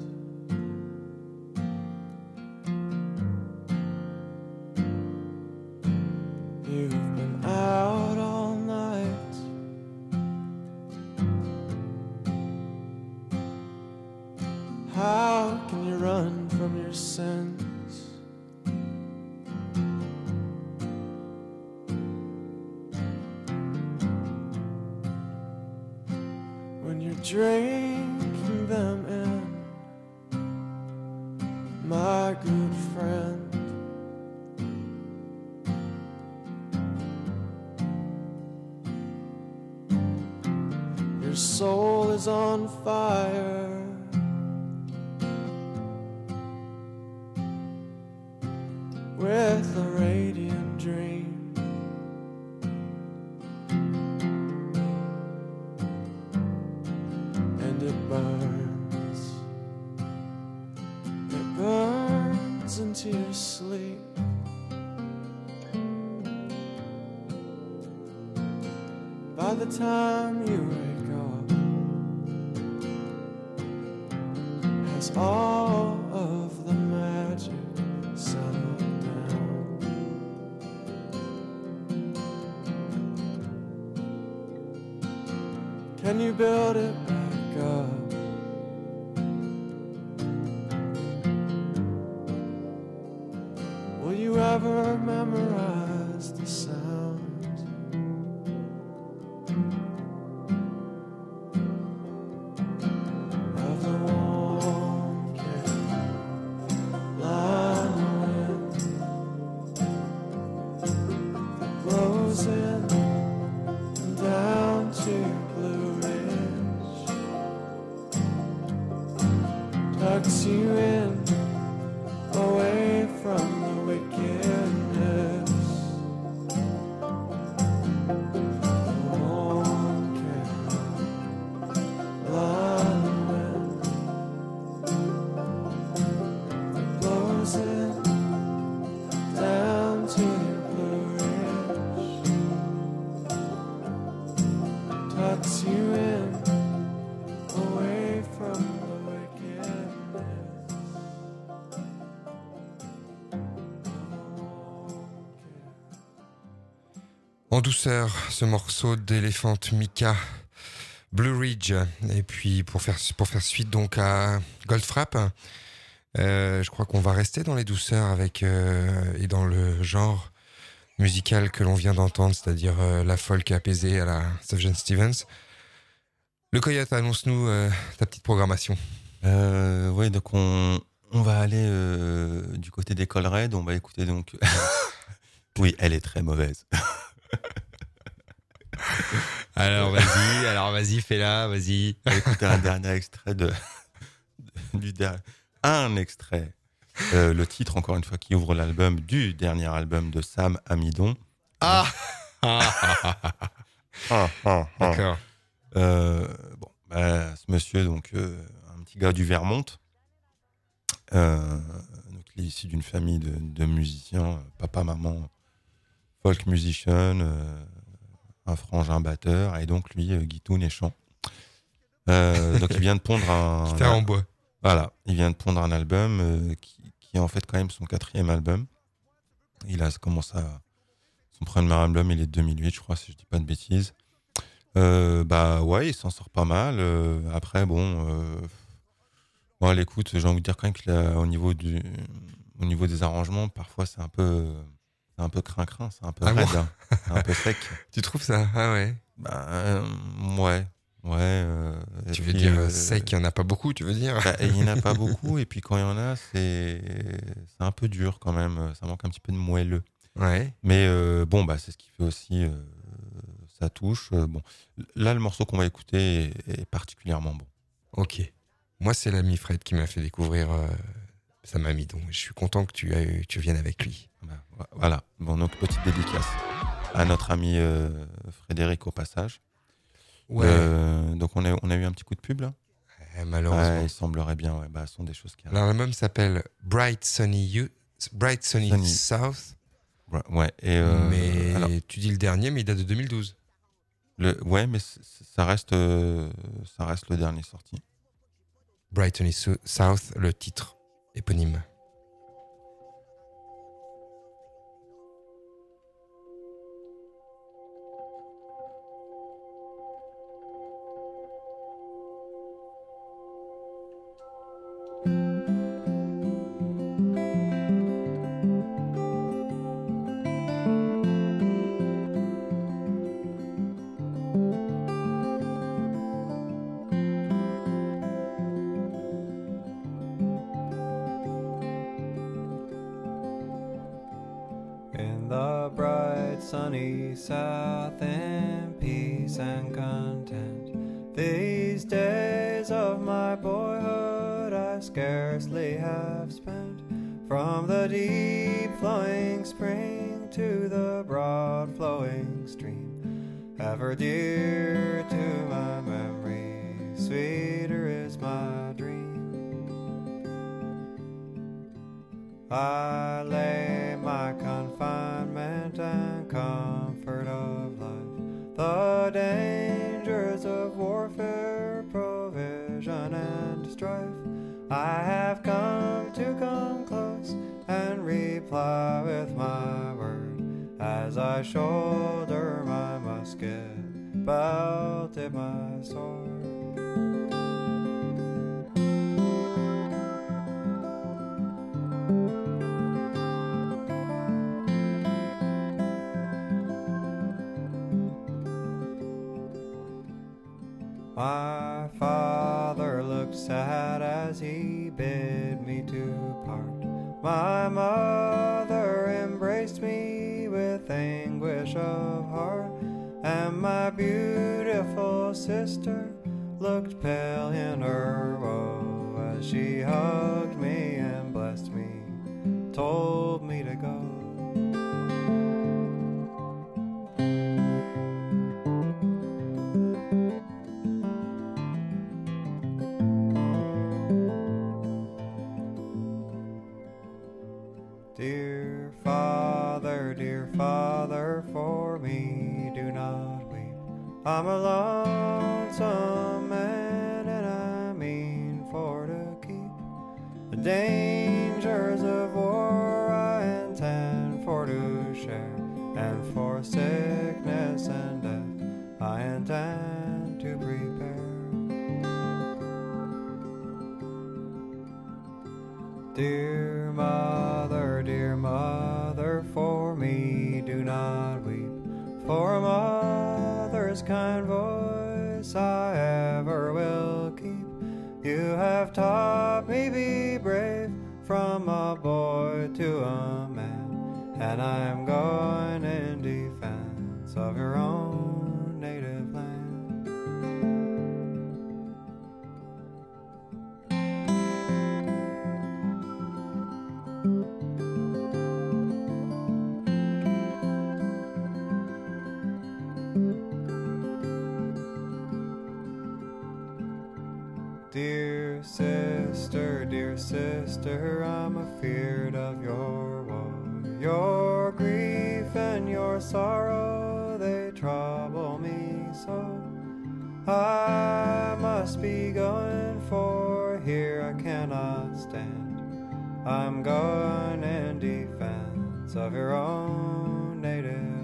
[SPEAKER 3] you've been out all night. How can you run from your sins? When you're drinking them in, my good friend. Your soul is on fire. With a radiant dream. And it burns, it burns into your sleep. By the time you wake up, has all of the magic settled down. Can you build it back up? never memorized the sounds. Of the warm Carolina wind that blows in and down to Blue Ridge, tucks you in away from the wickedness. The warm Carolina wind that blows in down to Blue Ridge, tucks you in away from the wickedness.
[SPEAKER 1] En douceur, ce morceau d'Elephant Mika, Blue Ridge. Et puis pour faire, pour faire suite donc à Goldfrapp, euh, je crois qu'on va rester dans les douceurs avec, euh, et dans le genre musical que l'on vient d'entendre, c'est-à-dire euh, la folk apaisée à la Sufjan Stevens. Le Coyote, annonce-nous euh, ta petite programmation.
[SPEAKER 6] Euh, oui, donc on, on va aller euh, du côté des Colruyt. On va écouter donc. Oui, elle est très mauvaise.
[SPEAKER 1] Alors vas-y, alors vas-y, fais-la, vas-y.
[SPEAKER 6] On va écouter un dernier extrait de, du dernier, un extrait. Euh, le titre, encore une fois, qui ouvre l'album du dernier album de Sam Amidon.
[SPEAKER 1] Ah, ah, ah, ah, ah.
[SPEAKER 6] Ah, ah, ah.
[SPEAKER 1] D'accord.
[SPEAKER 6] Euh, bon, bah, ce monsieur, donc euh, un petit gars du Vermont, euh, donc il est issu d'une famille de, de musiciens, euh, papa, maman, folk musician, euh, un frangin batteur, et donc lui, euh, guitoune et chant. Euh, donc il vient de pondre un...
[SPEAKER 1] Guitare en bois.
[SPEAKER 6] Voilà, il vient de pondre un album euh, qui, qui est en fait quand même son quatrième album. Il a commencé à... Son premier album, il est de deux mille huit, je crois, si je dis pas de bêtises. Euh, bah ouais, il s'en sort pas mal. Euh, après, bon, euh, bon, à l'écoute, j'ai envie de dire quand même qu'au niveau du, au niveau des arrangements, parfois c'est un peu, c'est un peu crin-crin, c'est un peu
[SPEAKER 1] Ah
[SPEAKER 6] raide,
[SPEAKER 1] bon
[SPEAKER 6] hein, c'est un peu sec.
[SPEAKER 1] Tu trouves ça? Ah ouais.
[SPEAKER 6] Bah euh, ouais, ouais. Euh, et
[SPEAKER 1] Tu veux
[SPEAKER 6] puis,
[SPEAKER 1] dire
[SPEAKER 6] euh,
[SPEAKER 1] sec, il n'y en a pas beaucoup, tu veux dire?
[SPEAKER 6] bah, il n'y en a pas beaucoup, et puis quand il y en a, c'est, c'est un peu dur quand même. Ça manque un petit peu de moelleux.
[SPEAKER 1] Ouais.
[SPEAKER 6] Mais euh, bon, bah c'est ce qui fait aussi. Euh, ça touche. Euh, bon, là, le morceau qu'on va écouter est, est particulièrement bon.
[SPEAKER 1] Ok. Moi, c'est l'ami Fred qui m'a fait découvrir euh, Sam Amidon. Je suis content que tu, aies- tu viennes avec lui.
[SPEAKER 6] Bah, voilà. Bon, donc petite dédicace à notre ami euh, Frédéric au passage.
[SPEAKER 1] Ouais.
[SPEAKER 6] Euh, donc on a, on a eu un petit coup de pub là.
[SPEAKER 1] Eh, malheureusement.
[SPEAKER 6] Ouais, il semblerait bien. Ouais, bah, ce sont des choses qui arrivent.
[SPEAKER 1] Alors, l'album s'appelle Bright Sunny, You- Bright Sunny,
[SPEAKER 6] Sunny.
[SPEAKER 1] South.
[SPEAKER 6] Ouais. Et euh,
[SPEAKER 1] mais
[SPEAKER 6] alors,
[SPEAKER 1] tu dis le dernier, mais il date de deux mille douze.
[SPEAKER 6] le, ouais, mais c- c- ça reste, euh, ça reste le dernier sorti.
[SPEAKER 1] Bright Sunny Sou- South, le titre éponyme.
[SPEAKER 8] In the bright sunny south in peace and content, these days of my boyhood I scarcely have spent. From the deep flowing spring to the broad flowing stream, ever dear to my memory, sweeter is my dream. I lay my confinement and comfort of life, the dangers of warfare, provision and strife. I have come to come close and reply with my word, as I shoulder my musket, belted my sword. he bid me to part. My mother embraced me with anguish of heart, and my beautiful sister looked pale in her woe as she hugged me and blessed me, told me to go. Dear Father, dear Father, for me do not weep. I'm a lonesome man, and I mean for to keep the dangers of war I intend for to share, and for sickness and death I intend to prepare. Dear mother, dear mother, for me do not weep, for a mother's kind voice I ever will keep. You have taught me be brave, from a boy to a man, and I'm going in defense of your own native land. Dear sister, dear sister, I'm afeard of your woe. Your grief and your sorrow, they trouble me so. I must be going, for here I cannot stand. I'm going in defense of your own native land.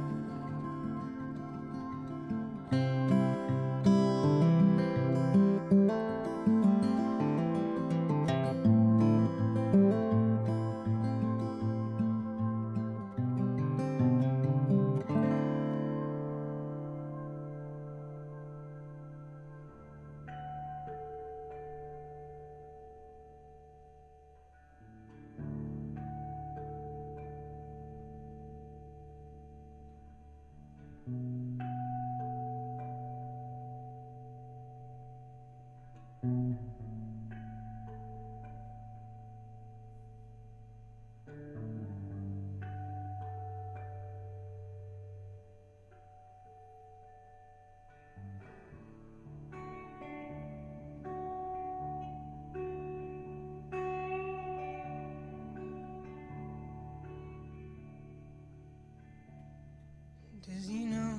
[SPEAKER 9] Does he know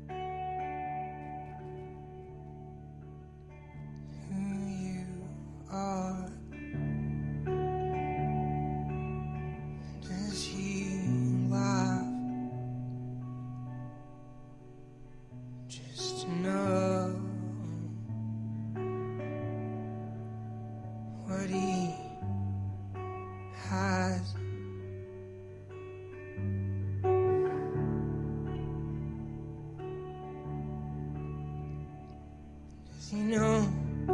[SPEAKER 9] who you are? Does he laugh just to know what he has? You know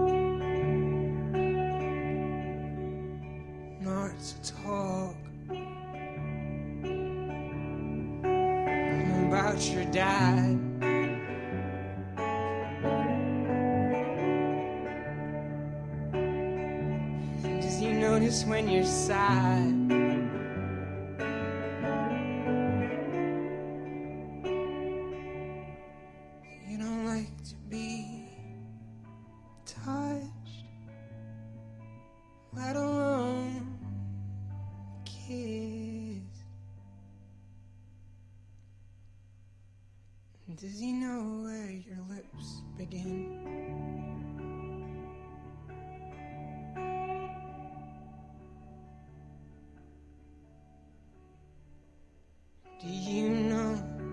[SPEAKER 9] not to talk about your dad. Does he notice when you're sad? You don't like to be touched, let alone kissed. Does he know where your lips begin? Do you know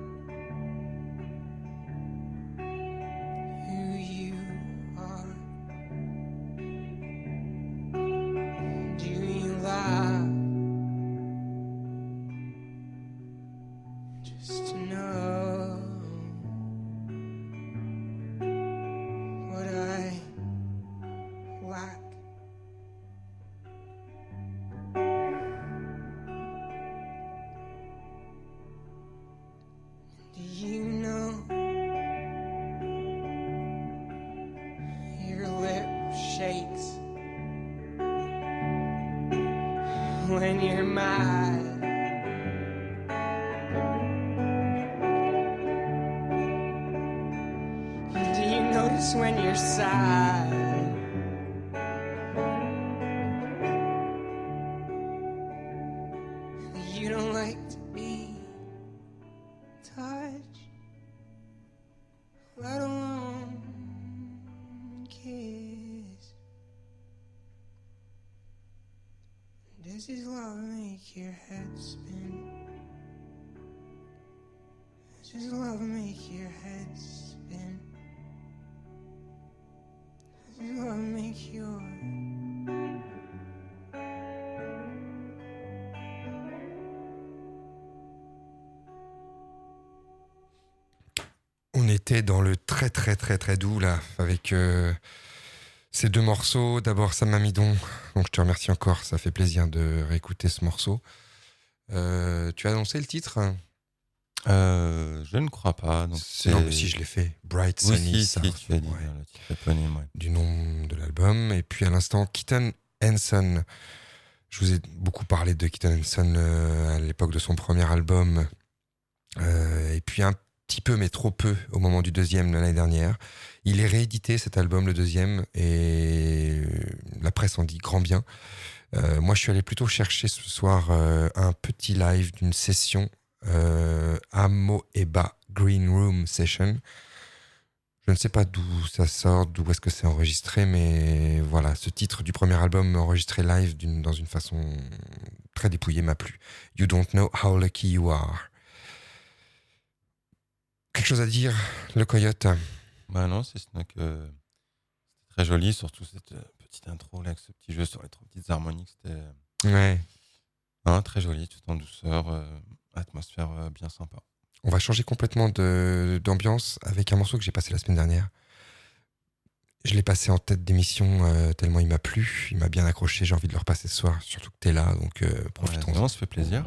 [SPEAKER 9] who you are? Do you laugh just to know when you're mine. Do you notice when you're sad? You don't like to be touched, let alone kiss. Does his love make your head spin? Does his love make your head spin? Does his love make your
[SPEAKER 1] On était dans le très très très très doux là, avec euh, ces deux morceaux. D'abord Sam Amidon, donc je te remercie encore, ça fait plaisir de réécouter ce morceau. Euh, tu as annoncé le titre?
[SPEAKER 6] Euh, je ne crois pas. Donc
[SPEAKER 1] c'est... Non mais si, je l'ai fait. Bright
[SPEAKER 6] oui,
[SPEAKER 1] Sunny
[SPEAKER 6] si,
[SPEAKER 1] South,
[SPEAKER 6] si, tu as dit
[SPEAKER 1] ouais.
[SPEAKER 6] le titre éponyme, ouais.
[SPEAKER 1] Du nom de l'album. Et puis à l'instant, Keaton Henson. Je vous ai beaucoup parlé de Keaton Henson euh, à l'époque de son premier album. Euh, et puis un petit peu, mais trop peu, au moment du deuxième l'année dernière. Il est réédité, cet album, le deuxième, et la presse en dit grand bien. Euh, moi, je suis allé plutôt chercher ce soir euh, un petit live d'une session euh, Amoeba Green Room Session. Je ne sais pas d'où ça sort, d'où est-ce que c'est enregistré, mais voilà, ce titre du premier album enregistré live d'une, dans une façon très dépouillée m'a plu. You Don't Know How Lucky You Are. Quelque chose à dire, le Coyote?
[SPEAKER 6] Bah non, c'est que c'était très joli, surtout cette petite intro là, avec ce petit jeu sur les trois petites harmoniques, c'était
[SPEAKER 1] Ouais.
[SPEAKER 6] hein, très joli, tout en douceur, euh, atmosphère euh, bien sympa.
[SPEAKER 1] On va changer complètement de, d'ambiance avec un morceau que j'ai passé la semaine dernière. Je l'ai passé en tête d'émission euh, tellement il m'a plu, il m'a bien accroché, j'ai envie de le repasser ce soir, surtout que t'es là, donc euh, profitons.
[SPEAKER 6] Ouais, non, ça fait plaisir.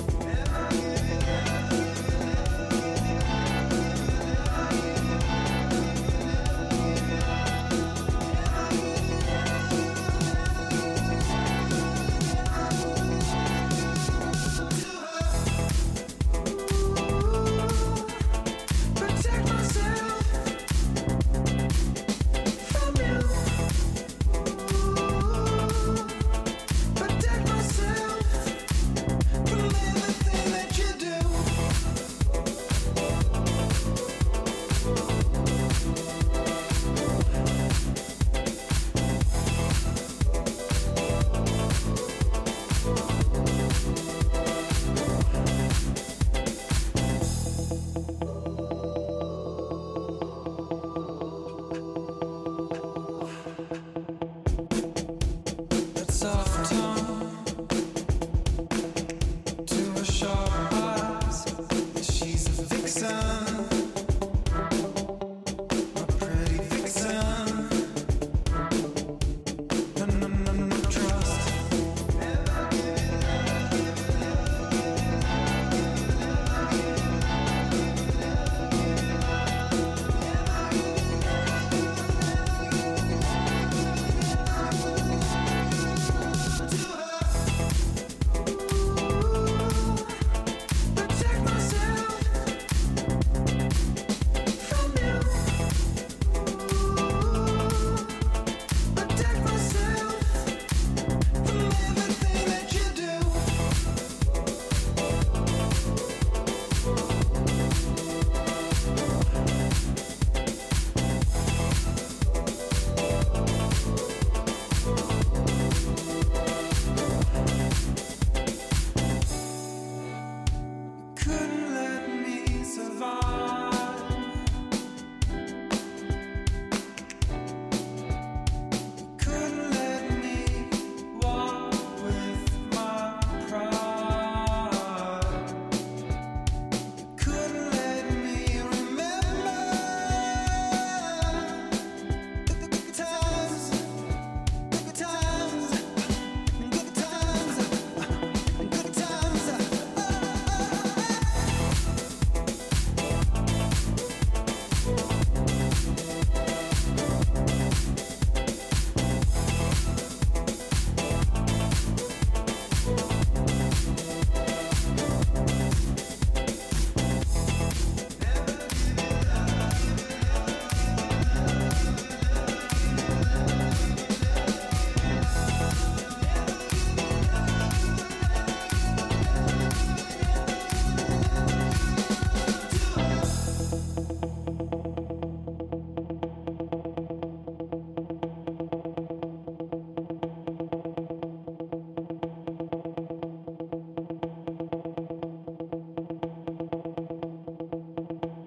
[SPEAKER 3] Trust.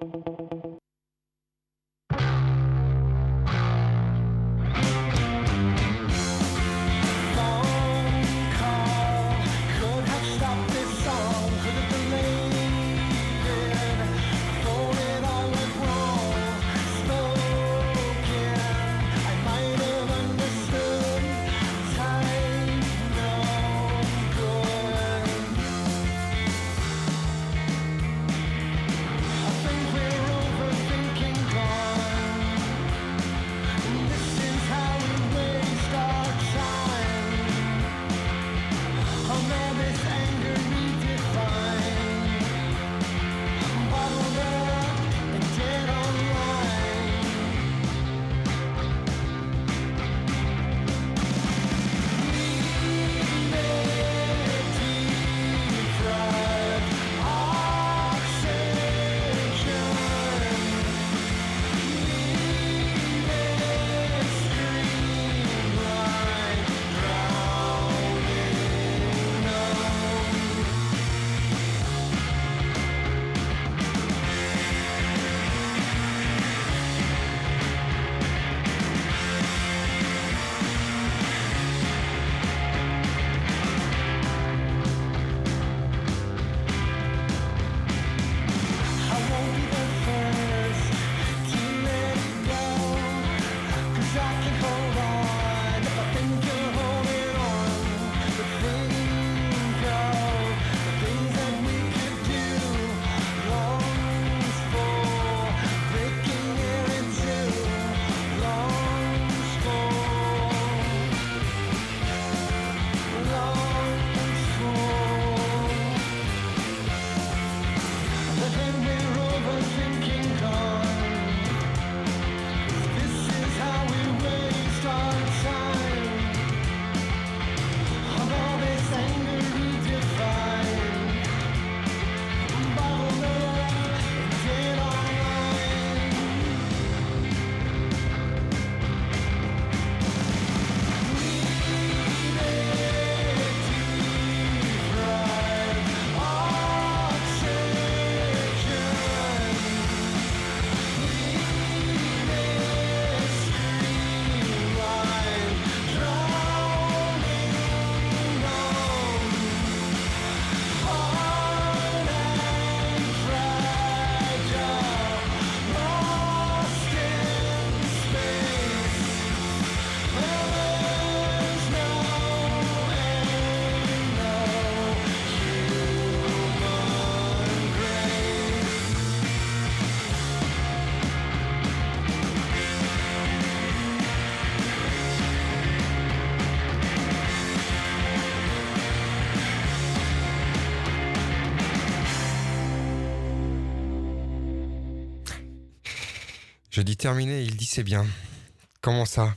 [SPEAKER 1] Je dis terminé, il dit c'est bien. Comment ça?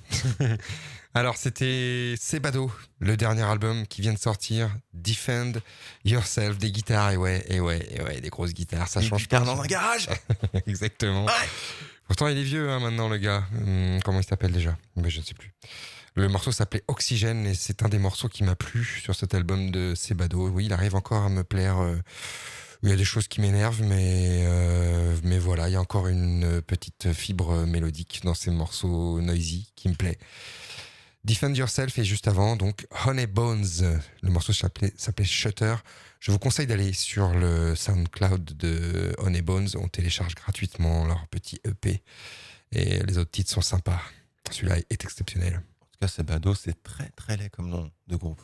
[SPEAKER 1] Alors c'était Sebado, le dernier album qui vient de sortir, Defend Yourself, des guitares, et ouais, et ouais, et ouais, des grosses guitares, ça
[SPEAKER 6] Des
[SPEAKER 1] change
[SPEAKER 6] guitares
[SPEAKER 1] pas.
[SPEAKER 6] dans un garage.
[SPEAKER 1] Exactement.
[SPEAKER 6] Ouais.
[SPEAKER 1] Pourtant il est vieux hein, maintenant le gars. Hum, comment il s'appelle déjà? Mais je ne sais plus. Le morceau s'appelait Oxygène et c'est un des morceaux qui m'a plu sur cet album de Sebado. Oui, il arrive encore à me plaire. Euh, il y a des choses qui m'énervent, mais euh, mais voilà, il y a encore une petite fibre mélodique dans ces morceaux noisy qui me plaît. Defend Yourself et juste avant, donc Honey Bones. Le morceau s'appelait, s'appelait Shutter. Je vous conseille d'aller sur le SoundCloud de Honey Bones. On télécharge gratuitement leur petit E P et les autres titres sont sympas. Celui-là est exceptionnel.
[SPEAKER 6] En tout cas, Sebado, c'est très très laid comme nom de groupe.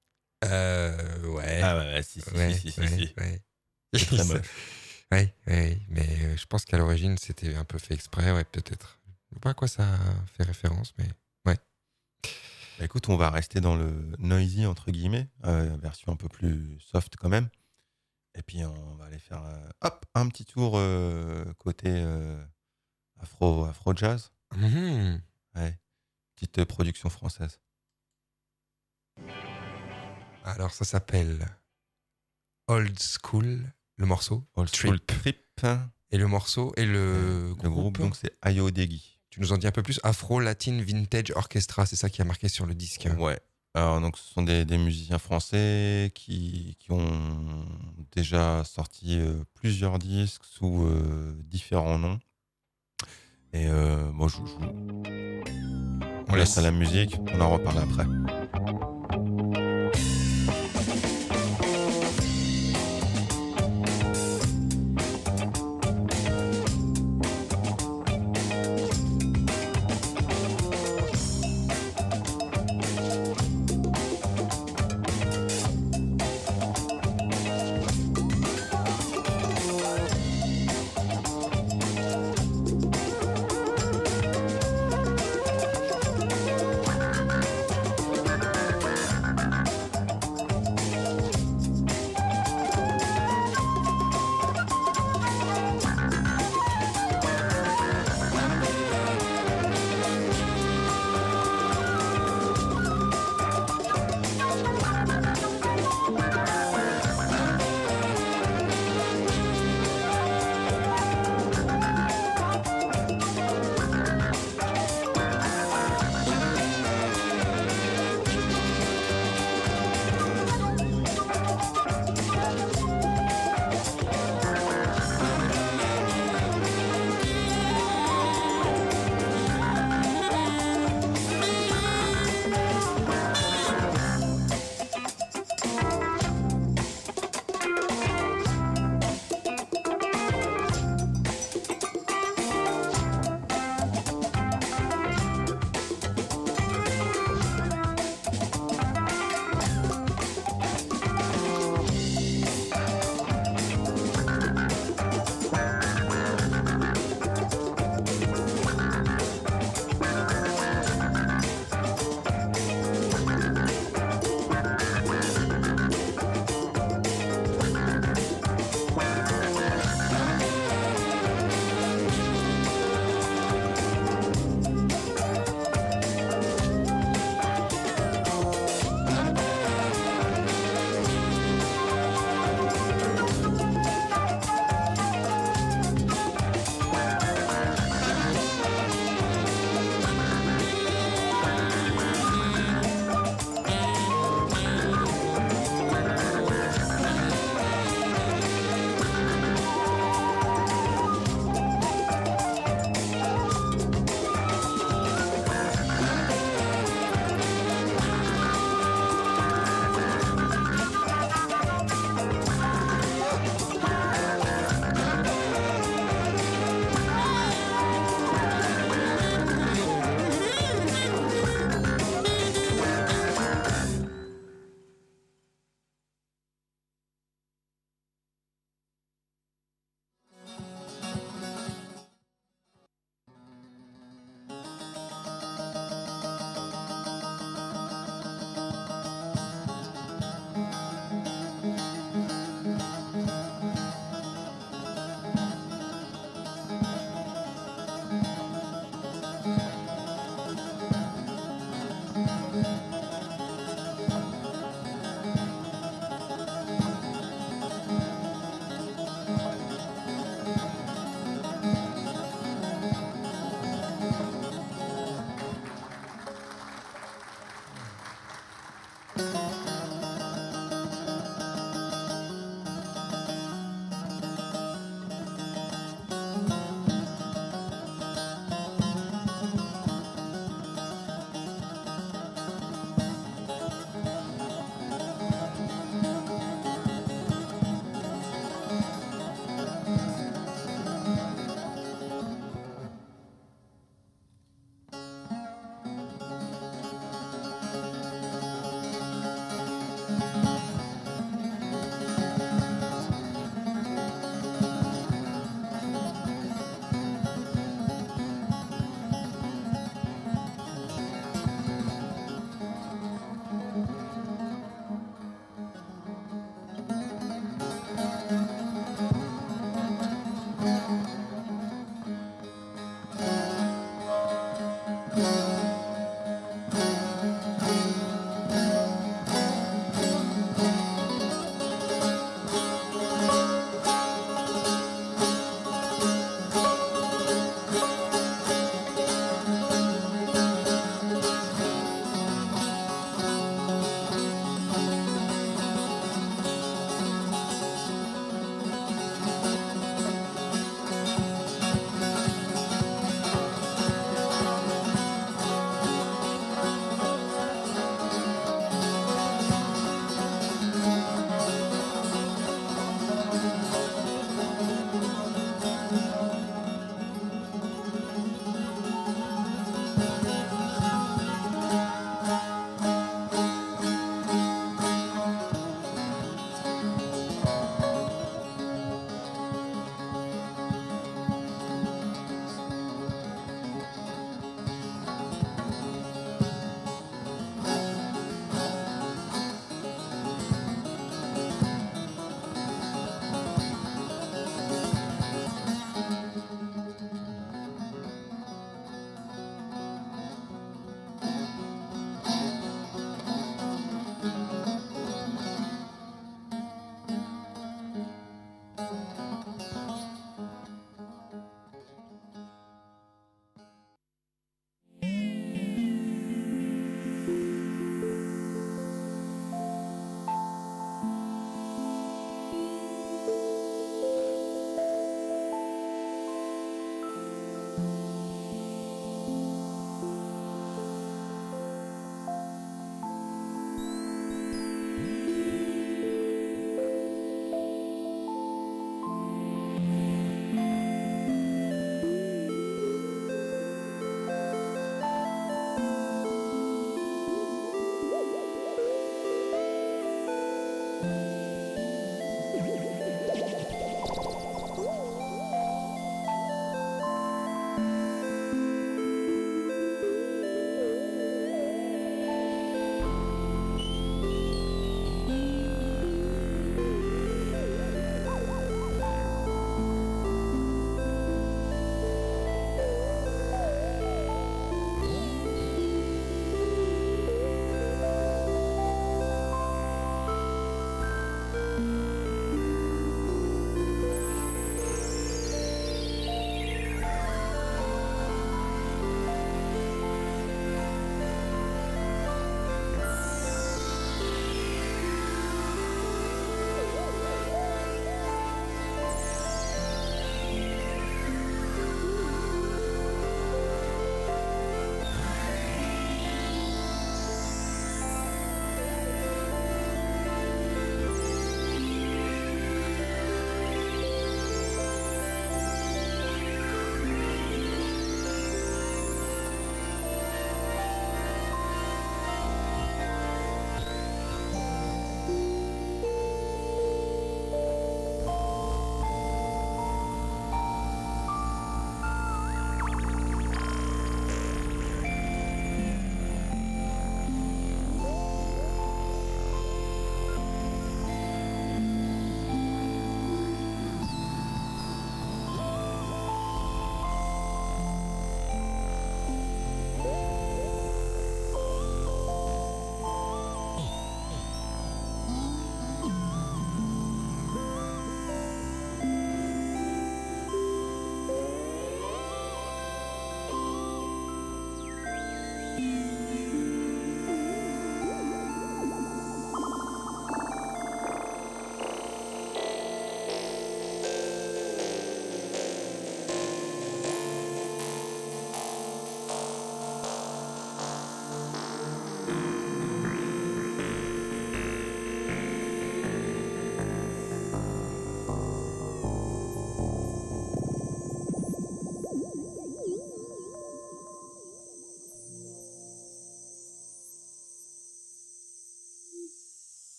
[SPEAKER 1] Euh, ouais.
[SPEAKER 6] Ah ouais, ouais, si, si,
[SPEAKER 1] ouais,
[SPEAKER 6] si, si,
[SPEAKER 1] ouais,
[SPEAKER 6] si, si.
[SPEAKER 1] ouais.
[SPEAKER 6] C'est très moche.
[SPEAKER 1] Ouais, ouais, mais euh, je pense qu'à l'origine, c'était un peu fait exprès, ouais, peut-être. Je sais pas à quoi ça fait référence, mais ouais.
[SPEAKER 6] Bah, écoute, on va rester dans le noisy, entre guillemets, euh, version un peu plus soft quand même. Et puis, on va aller faire euh, hop, un petit tour euh, côté euh, afro, afro-jazz.
[SPEAKER 1] Mhm.
[SPEAKER 6] Ouais. Petite euh, production française.
[SPEAKER 1] Alors, ça s'appelle Old School, le morceau.
[SPEAKER 6] Old School Trip.
[SPEAKER 1] Et le morceau et le,
[SPEAKER 6] Le
[SPEAKER 1] groupe,
[SPEAKER 6] groupe, donc, c'est Ayo Degi.
[SPEAKER 1] tu nous en dis un peu plus. Afro Latin Vintage Orchestra, c'est ça qui a marqué sur le disque.
[SPEAKER 6] Ouais. Alors, donc, ce sont des, des musiciens français qui, qui ont déjà sorti euh, plusieurs disques sous euh, différents noms. Et euh, moi, je, je, on laisse à la musique, on en reparle après.
[SPEAKER 3] Thank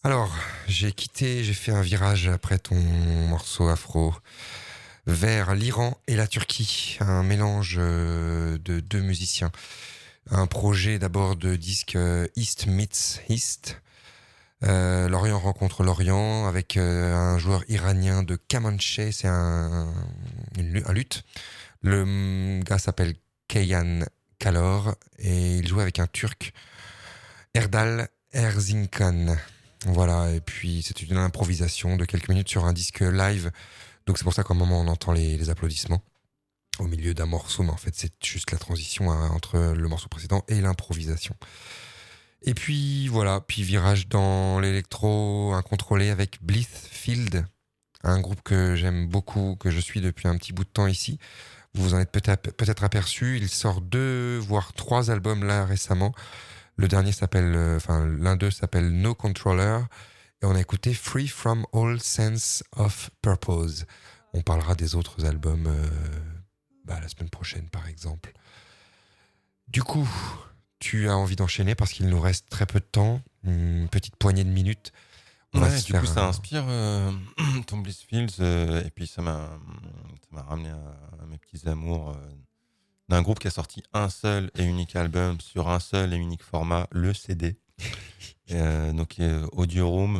[SPEAKER 1] Alors, j'ai quitté, j'ai fait un virage après ton morceau afro vers l'Iran et la Turquie, un mélange euh, de deux musiciens. Un projet d'abord de disque euh, East Meets East, euh, l'Orient rencontre l'Orient, avec euh, un joueur iranien de Kamanche, c'est un, une, un luth. Le gars s'appelle Kayhan Kalor et il joue avec un Turc, Erdal Erzincan. Voilà, et puis c'est une improvisation de quelques minutes sur un disque live, donc c'est pour ça qu'à un moment on entend les, les applaudissements au milieu d'un morceau, mais en fait c'est juste la transition hein, entre le morceau précédent et l'improvisation. Et puis voilà, puis virage dans l'électro incontrôlé avec Blithfield, un groupe que j'aime beaucoup, que je suis depuis un petit bout de temps ici. Vous vous en êtes peut-être, peut-être aperçu, il sort deux, voire trois albums là récemment. Le dernier s'appelle, euh, enfin l'un d'eux s'appelle No Controller, et on a écouté Free From All Sense of Purpose. On parlera des autres albums euh, bah, la semaine prochaine par exemple. Du coup, tu as envie d'enchaîner parce qu'il nous reste très peu de temps, une petite poignée de minutes. On
[SPEAKER 6] Ouais,
[SPEAKER 1] va se
[SPEAKER 6] du
[SPEAKER 1] faire
[SPEAKER 6] coup, ça
[SPEAKER 1] un-
[SPEAKER 6] inspire euh, ton Blissfields, euh, et puis ça m'a, ça m'a ramené à, à mes petits amours euh, d'un groupe qui a sorti un seul et unique album sur un seul et unique format, le C D. Et, euh, donc, euh, Audio Room,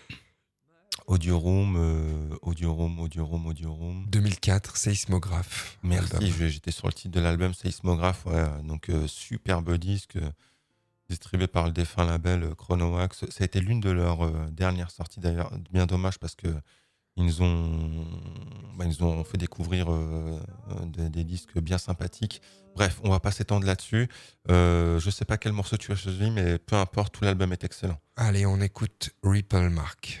[SPEAKER 6] Audio Room, euh, Audio Room, Audio Room, Audio Room.
[SPEAKER 1] deux mille quatre, Seismograph.
[SPEAKER 6] Merci,
[SPEAKER 1] album.
[SPEAKER 6] je- j'étais sur le titre de l'album Seismograph, ouais, donc euh, superbe disque, euh, distribué par le défunt label euh, Chronowax. Ça a été l'une de leurs euh, dernières sorties d'ailleurs, bien dommage parce que ils nous ont, bah, ils nous ont fait découvrir euh, euh, des, des disques bien sympathiques. Bref, on va pas s'étendre là-dessus. Euh, je sais pas quel morceau tu as choisi, mais peu importe, tout l'album est excellent.
[SPEAKER 1] Allez, on écoute Ripple Mark.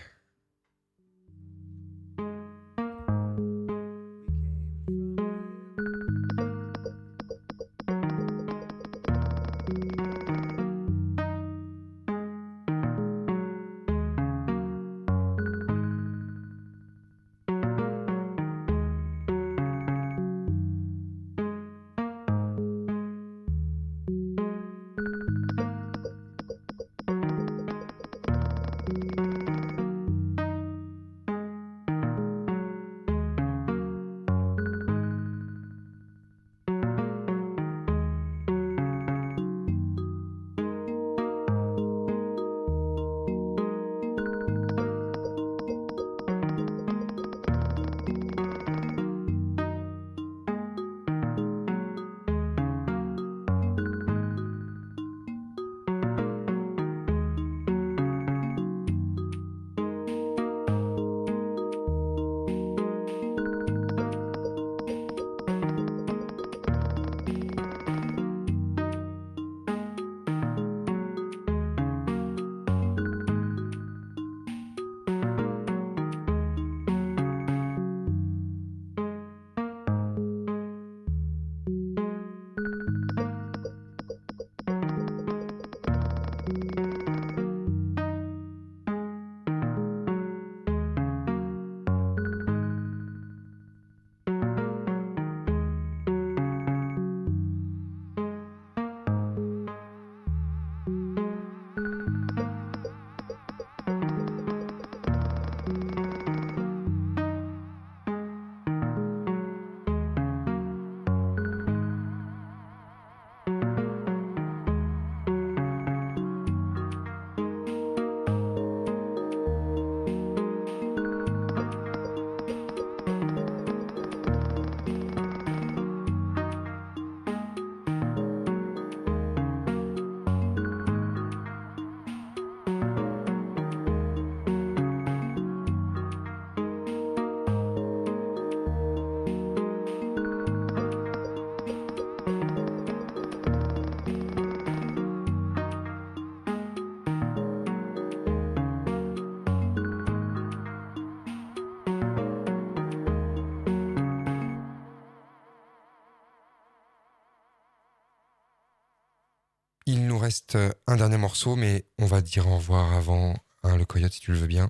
[SPEAKER 1] Il nous reste un dernier morceau, mais on va dire au revoir avant, hein, le Coyote, si tu le veux bien.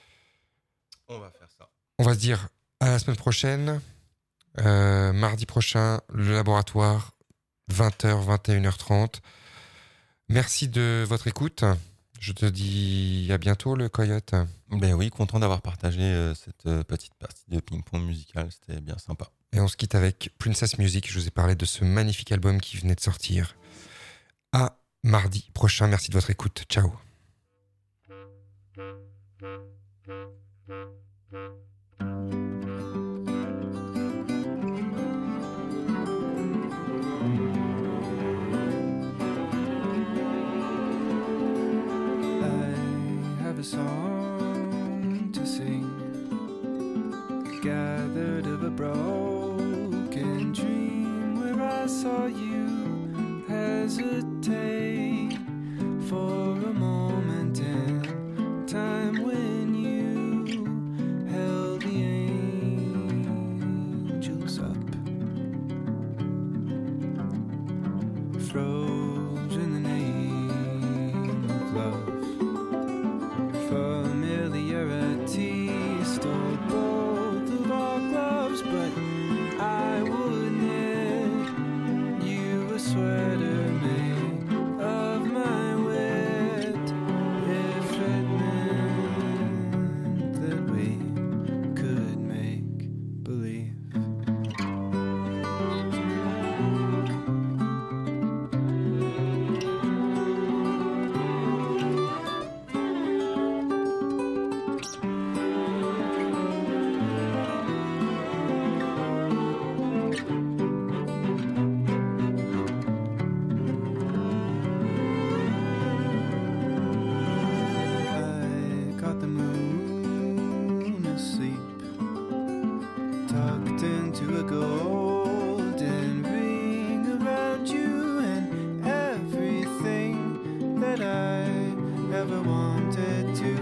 [SPEAKER 6] On va faire ça.
[SPEAKER 1] On va se dire à la semaine prochaine. Euh, mardi prochain, le laboratoire, vingt heures, vingt et une heures trente. Merci de votre écoute. Je te dis à bientôt, le Coyote.
[SPEAKER 6] Ben oui, content d'avoir partagé euh, cette euh, petite partie de ping-pong musical, c'était bien sympa.
[SPEAKER 1] Et on se quitte avec Princess Music. Je vous ai parlé de ce magnifique album qui venait de sortir. À mardi prochain. Merci de votre écoute. Ciao.
[SPEAKER 8] I have a song to sing, gathered of a broken dream where I saw you hesitate for a moment in time when you held the angels up, froze in the name of love. Familiarity stole both of our gloves, but I would knit you a sweater made of my wit if it meant that we could make believe. I caught the moon asleep, tucked into a golden ring around you, and everything that I ever wanted to